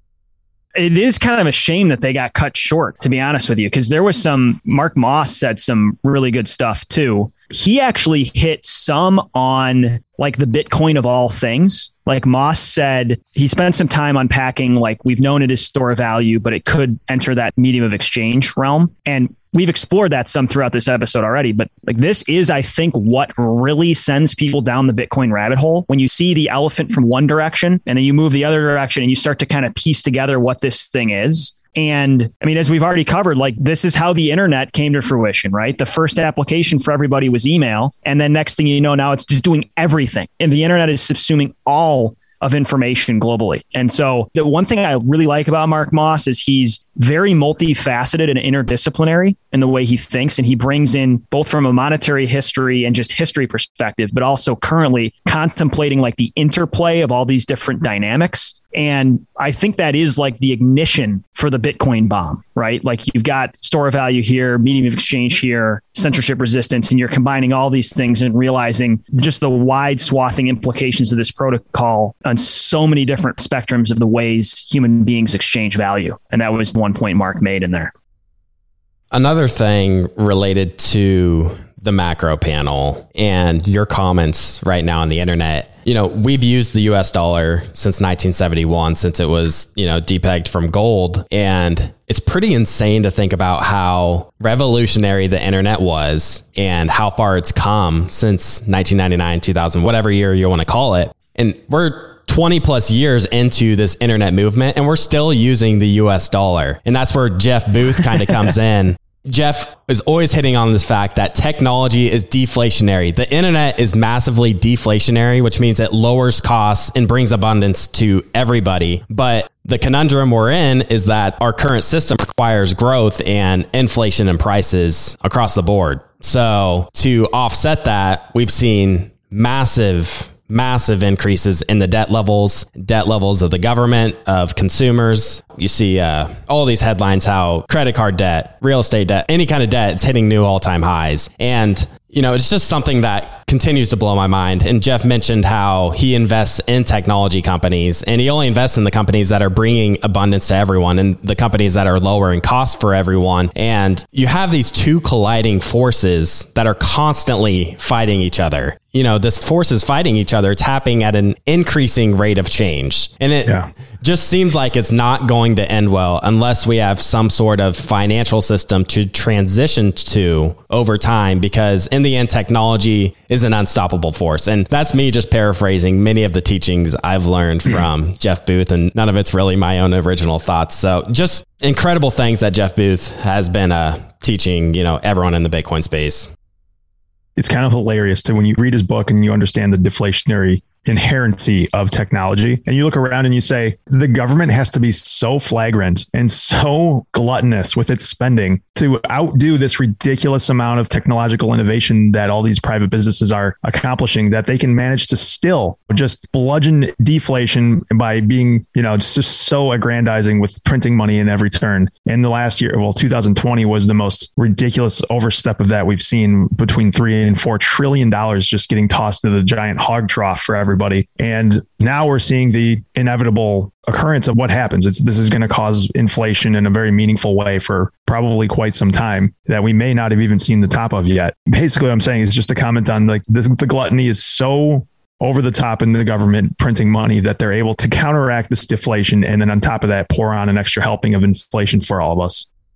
It is kind of a shame that they got cut short, to be honest with you, because there was some, Mark Moss said some really good stuff too. He actually hit some on like the Bitcoin of all things. Like Moss said, he spent some time unpacking, like we've known it is store of value, but it could enter that medium of exchange realm. And we've explored that some throughout this episode already, but like this is, I think, what really sends people down the Bitcoin rabbit hole. When you see the elephant from one direction and then you move the other direction and you start to kind of piece together what this thing is. And I mean, as we've already covered, like this is how the internet came to fruition, right? The first application for everybody was email. And then next thing you know, now it's just doing everything. And the internet is subsuming all of information globally. And so the one thing I really like about Mark Moss is he's very multifaceted and interdisciplinary in the way he thinks. And he brings in both from a monetary history and just history perspective, but also currently contemplating like the interplay of all these different dynamics. And I think that is like the ignition for the Bitcoin bomb, right? Like you've got store of value here, medium of exchange here, censorship resistance, and you're combining all these things and realizing just the wide swathing implications of this protocol on so many different spectrums of the ways human beings exchange value. And that was one point Mark made in there. Another thing related to the macro panel and your comments right now on the internet. You know, we've used the U S dollar since nineteen seventy-one, since it was, you know, depegged from gold. And it's pretty insane to think about how revolutionary the internet was and how far it's come since nineteen ninety-nine, two thousand, whatever year you want to call it. And we're twenty plus years into this internet movement and we're still using the U S dollar. And that's where Jeff Booth kind of comes in. Jeff is always hitting on this fact that technology is deflationary. The internet is massively deflationary, which means it lowers costs and brings abundance to everybody. But the conundrum we're in is that our current system requires growth and inflation in prices across the board. So to offset that, we've seen massive massive increases in the debt levels, debt levels of the government, of consumers. You see uh, all these headlines, how credit card debt, real estate debt, any kind of debt is hitting new all-time highs. And, you know, it's just something that continues to blow my mind. And Jeff mentioned how he invests in technology companies and he only invests in the companies that are bringing abundance to everyone and the companies that are lowering costs for everyone. And you have these two colliding forces that are constantly fighting each other. You know, this force is fighting each other. It's happening at an increasing rate of change. And it yeah. just seems like it's not going to end well unless we have some sort of financial system to transition to over time, because in the end, technology is an unstoppable force. And that's me just paraphrasing many of the teachings I've learned from Jeff Booth, and none of it's really my own original thoughts. So just incredible things that Jeff Booth has been uh, teaching, you know, everyone in the Bitcoin space. It's kind of hilarious to when you read his book and you understand the deflationary inherency of technology. And you look around and you say, the government has to be so flagrant and so gluttonous with its spending to outdo this ridiculous amount of technological innovation that all these private businesses are accomplishing, that they can manage to still just bludgeon deflation by being, you know, just so aggrandizing with printing money in every turn. In the last year, well, two thousand twenty was the most ridiculous overstep of that we've seen, between three and four trillion dollars just getting tossed into the giant hog trough for everybody. And now we're seeing the inevitable occurrence of what happens. It's this is going to cause inflation in a very meaningful way for probably quite some time that we may not have even seen the top of yet. Basically, what I'm saying is just a comment on like this, the gluttony is so over the top in the government printing money that they're able to counteract this deflation. And then on top of that, pour on an extra helping of inflation for all of us.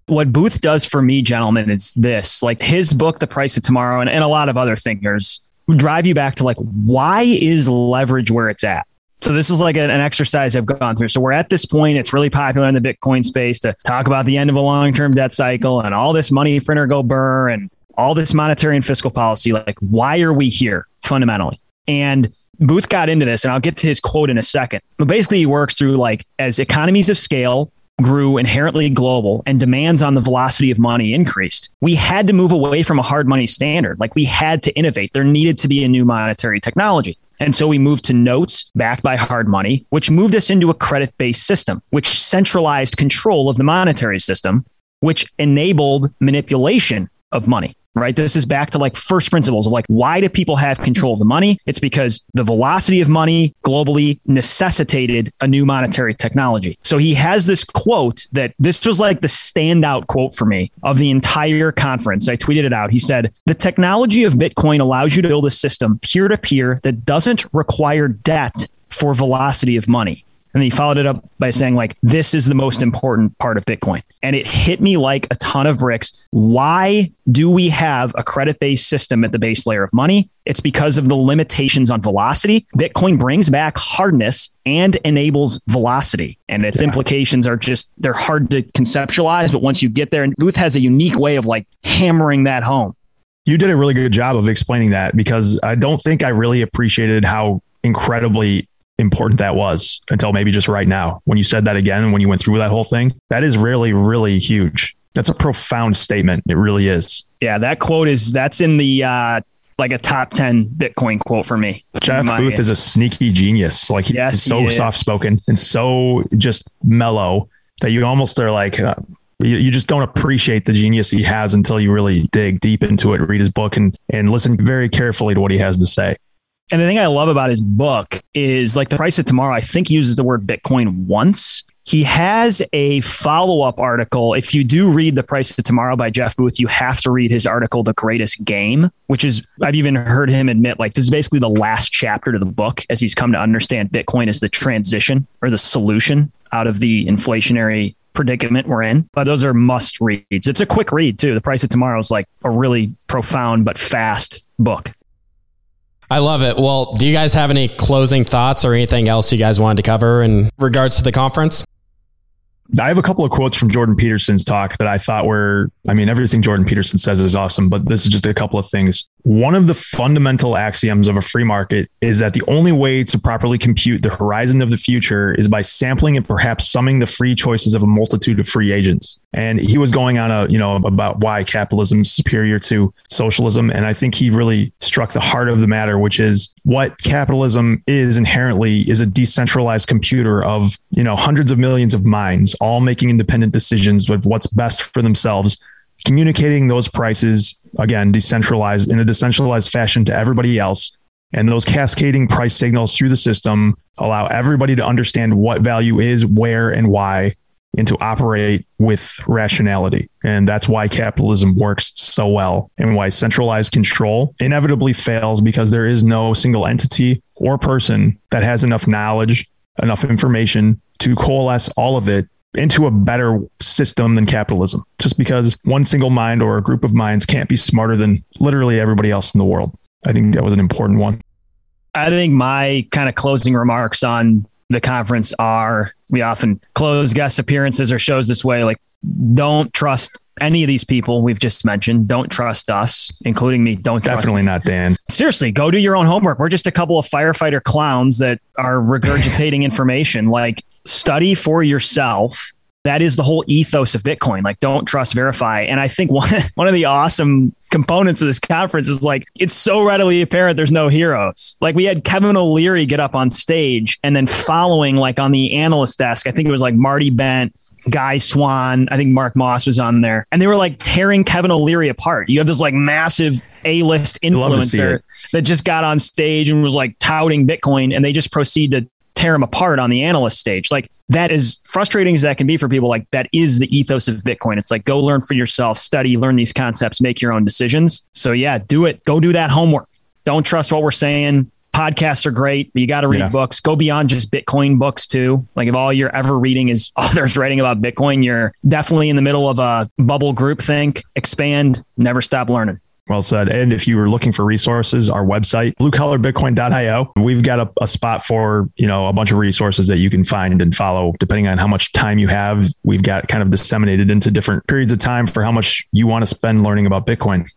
What Booth does for me, gentlemen, is this, like his book, The Price of Tomorrow, and, and a lot of other thinkers drive you back to like, why is leverage where it's at? So this is like an, an exercise I've gone through. So we're at this point, it's really popular in the Bitcoin space to talk about the end of a long-term debt cycle and all this money printer go burr and all this monetary and fiscal policy. Like, why are we here fundamentally? And Booth got into this, and I'll get to his quote in a second. But basically he works through like, as economies of scale grew inherently global and demands on the velocity of money increased, we had to move away from a hard money standard. Like we had to innovate. There needed to be a new monetary technology. And so we moved to notes backed by hard money, which moved us into a credit-based system, which centralized control of the monetary system, which enabled manipulation of money. Right. This is back to like first principles of like, why do people have control of the money? It's because the velocity of money globally necessitated a new monetary technology. So he has this quote that this was like the standout quote for me of the entire conference. I tweeted it out. He said, the technology of Bitcoin allows you to build a system peer to peer that doesn't require debt for velocity of money. And then he followed it up by saying, like, this is the most important part of Bitcoin. And it hit me like a ton of bricks. Why do we have a credit-based system at the base layer of money? It's because of the limitations on velocity. Bitcoin brings back hardness and enables velocity. And its yeah. implications are just, they're hard to conceptualize. But once you get there, and Booth has a unique way of like hammering that home. You did a really good job of explaining that, because I don't think I really appreciated how incredibly important that was until maybe just right now. When you said that again, and when you went through that whole thing, that is really, really huge. That's a profound statement. It really is. Yeah, that quote is, that's in the, uh, like a top ten Bitcoin quote for me. Jeff Booth opinion. is a sneaky genius. Like he yes, is so he soft spoken and so just mellow that you almost are like, uh, you, you just don't appreciate the genius he has until you really dig deep into it, read his book and, and listen very carefully to what he has to say. And the thing I love about his book is like The Price of Tomorrow, I think he uses the word Bitcoin once. He has a follow-up article. If you do read The Price of Tomorrow by Jeff Booth, you have to read his article, The Greatest Game, which is, I've even heard him admit, like, this is basically the last chapter to the book as he's come to understand Bitcoin as the transition or the solution out of the inflationary predicament we're in. But those are must reads. It's a quick read too. The Price of Tomorrow is like a really profound but fast book. I love it. Well, do you guys have any closing thoughts or anything else you guys wanted to cover in regards to the conference? I have a couple of quotes from Jordan Peterson's talk that I thought were, I mean, everything Jordan Peterson says is awesome, but this is just a couple of things. One of the fundamental axioms of a free market is that the only way to properly compute the horizon of the future is by sampling and perhaps summing the free choices of a multitude of free agents. And he was going on a, you know, about why capitalism is superior to socialism. And I think he really struck the heart of the matter, which is what capitalism is inherently is a decentralized computer of, you know, hundreds of millions of minds, all making independent decisions with what's best for themselves, communicating those prices, again, decentralized in a decentralized fashion to everybody else. And those cascading price signals through the system allow everybody to understand what value is, where, and why, and to operate with rationality. And that's why capitalism works so well and why centralized control inevitably fails, because there is no single entity or person that has enough knowledge, enough information to coalesce all of it into a better system than capitalism, just because one single mind or a group of minds can't be smarter than literally everybody else in the world. I think that was an important one. I think my kind of closing remarks on the conference are, we often close guest appearances or shows this way, like, don't trust any of these people we've just mentioned. Don't trust us, including me. Don't trust Definitely me. Not Dan. Seriously, go do your own homework. We're just a couple of firefighter clowns that are regurgitating information. Like, study for yourself. That is the whole ethos of Bitcoin. Like, don't trust, verify. And I think one, one of the awesome components of this conference is like, it's so readily apparent there's no heroes. Like, we had Kevin O'Leary get up on stage, and then following, like, on the analyst desk, I think it was like Marty Bent, Guy Swan, I think Mark Moss was on there, and they were like tearing Kevin O'Leary apart. You have this like massive A-list influencer that just got on stage and was like touting Bitcoin, and they just proceed to tear him apart on the analyst stage. Like, that is frustrating as that can be for people. Like, that is the ethos of Bitcoin. It's like, go learn for yourself, study, learn these concepts, make your own decisions. So yeah, do it. Go do that homework. Don't trust what we're saying. podcasts are great, but you got to read Yeah. books. Go beyond just Bitcoin books too. Like if all you're ever reading is others writing about Bitcoin, you're definitely in the middle of a bubble group think. Expand, never stop learning. Well said. And if you were looking for resources, our website, blue collar bitcoin dot io, we've got a, a spot for, you know, a bunch of resources that you can find and follow depending on how much time you have. We've got kind of disseminated into different periods of time for how much you want to spend learning about Bitcoin.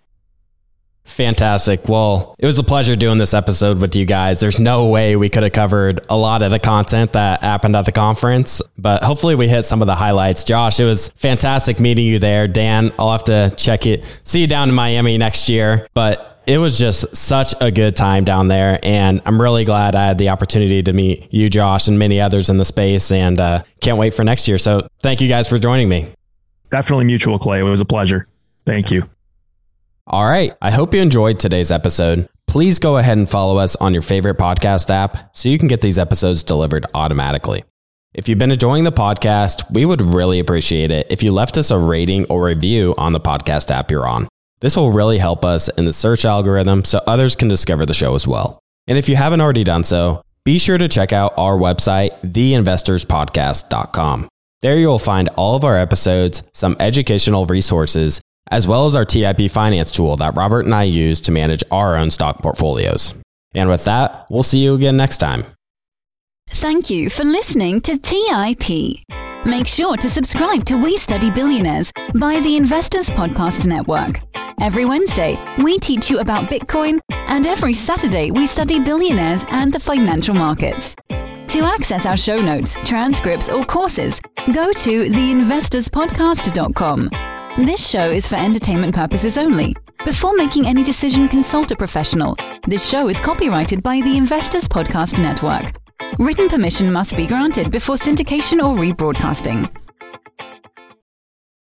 Fantastic. Well, it was a pleasure doing this episode with you guys. There's no way we could have covered a lot of the content that happened at the conference, but hopefully we hit some of the highlights. Josh, it was fantastic meeting you there. Dan, I'll have to check it, see you down in Miami next year, but it was just such a good time down there. And I'm really glad I had the opportunity to meet you, Josh, and many others in the space, and uh, can't wait for next year. So thank you guys for joining me. Definitely mutual, Clay. It was a pleasure. Thank you. All right. I hope you enjoyed today's episode. Please go ahead and follow us on your favorite podcast app so you can get these episodes delivered automatically. If you've been enjoying the podcast, we would really appreciate it if you left us a rating or review on the podcast app you're on. This will really help us in the search algorithm so others can discover the show as well. And if you haven't already done so, be sure to check out our website, the investors podcast dot com. There you will find all of our episodes, some educational resources, as well as our T I P finance tool that Robert and I use to manage our own stock portfolios. And with that, we'll see you again next time. Thank you for listening to T I P. Make sure to subscribe to We Study Billionaires by the Investors Podcast Network. Every Wednesday, we teach you about Bitcoin, and every Saturday, we study billionaires and the financial markets. To access our show notes, transcripts, or courses, go to the investors podcast dot com. This show is for entertainment purposes only. Before making any decision, consult a professional. This show is copyrighted by the Investors Podcast Network. Written permission must be granted before syndication or rebroadcasting.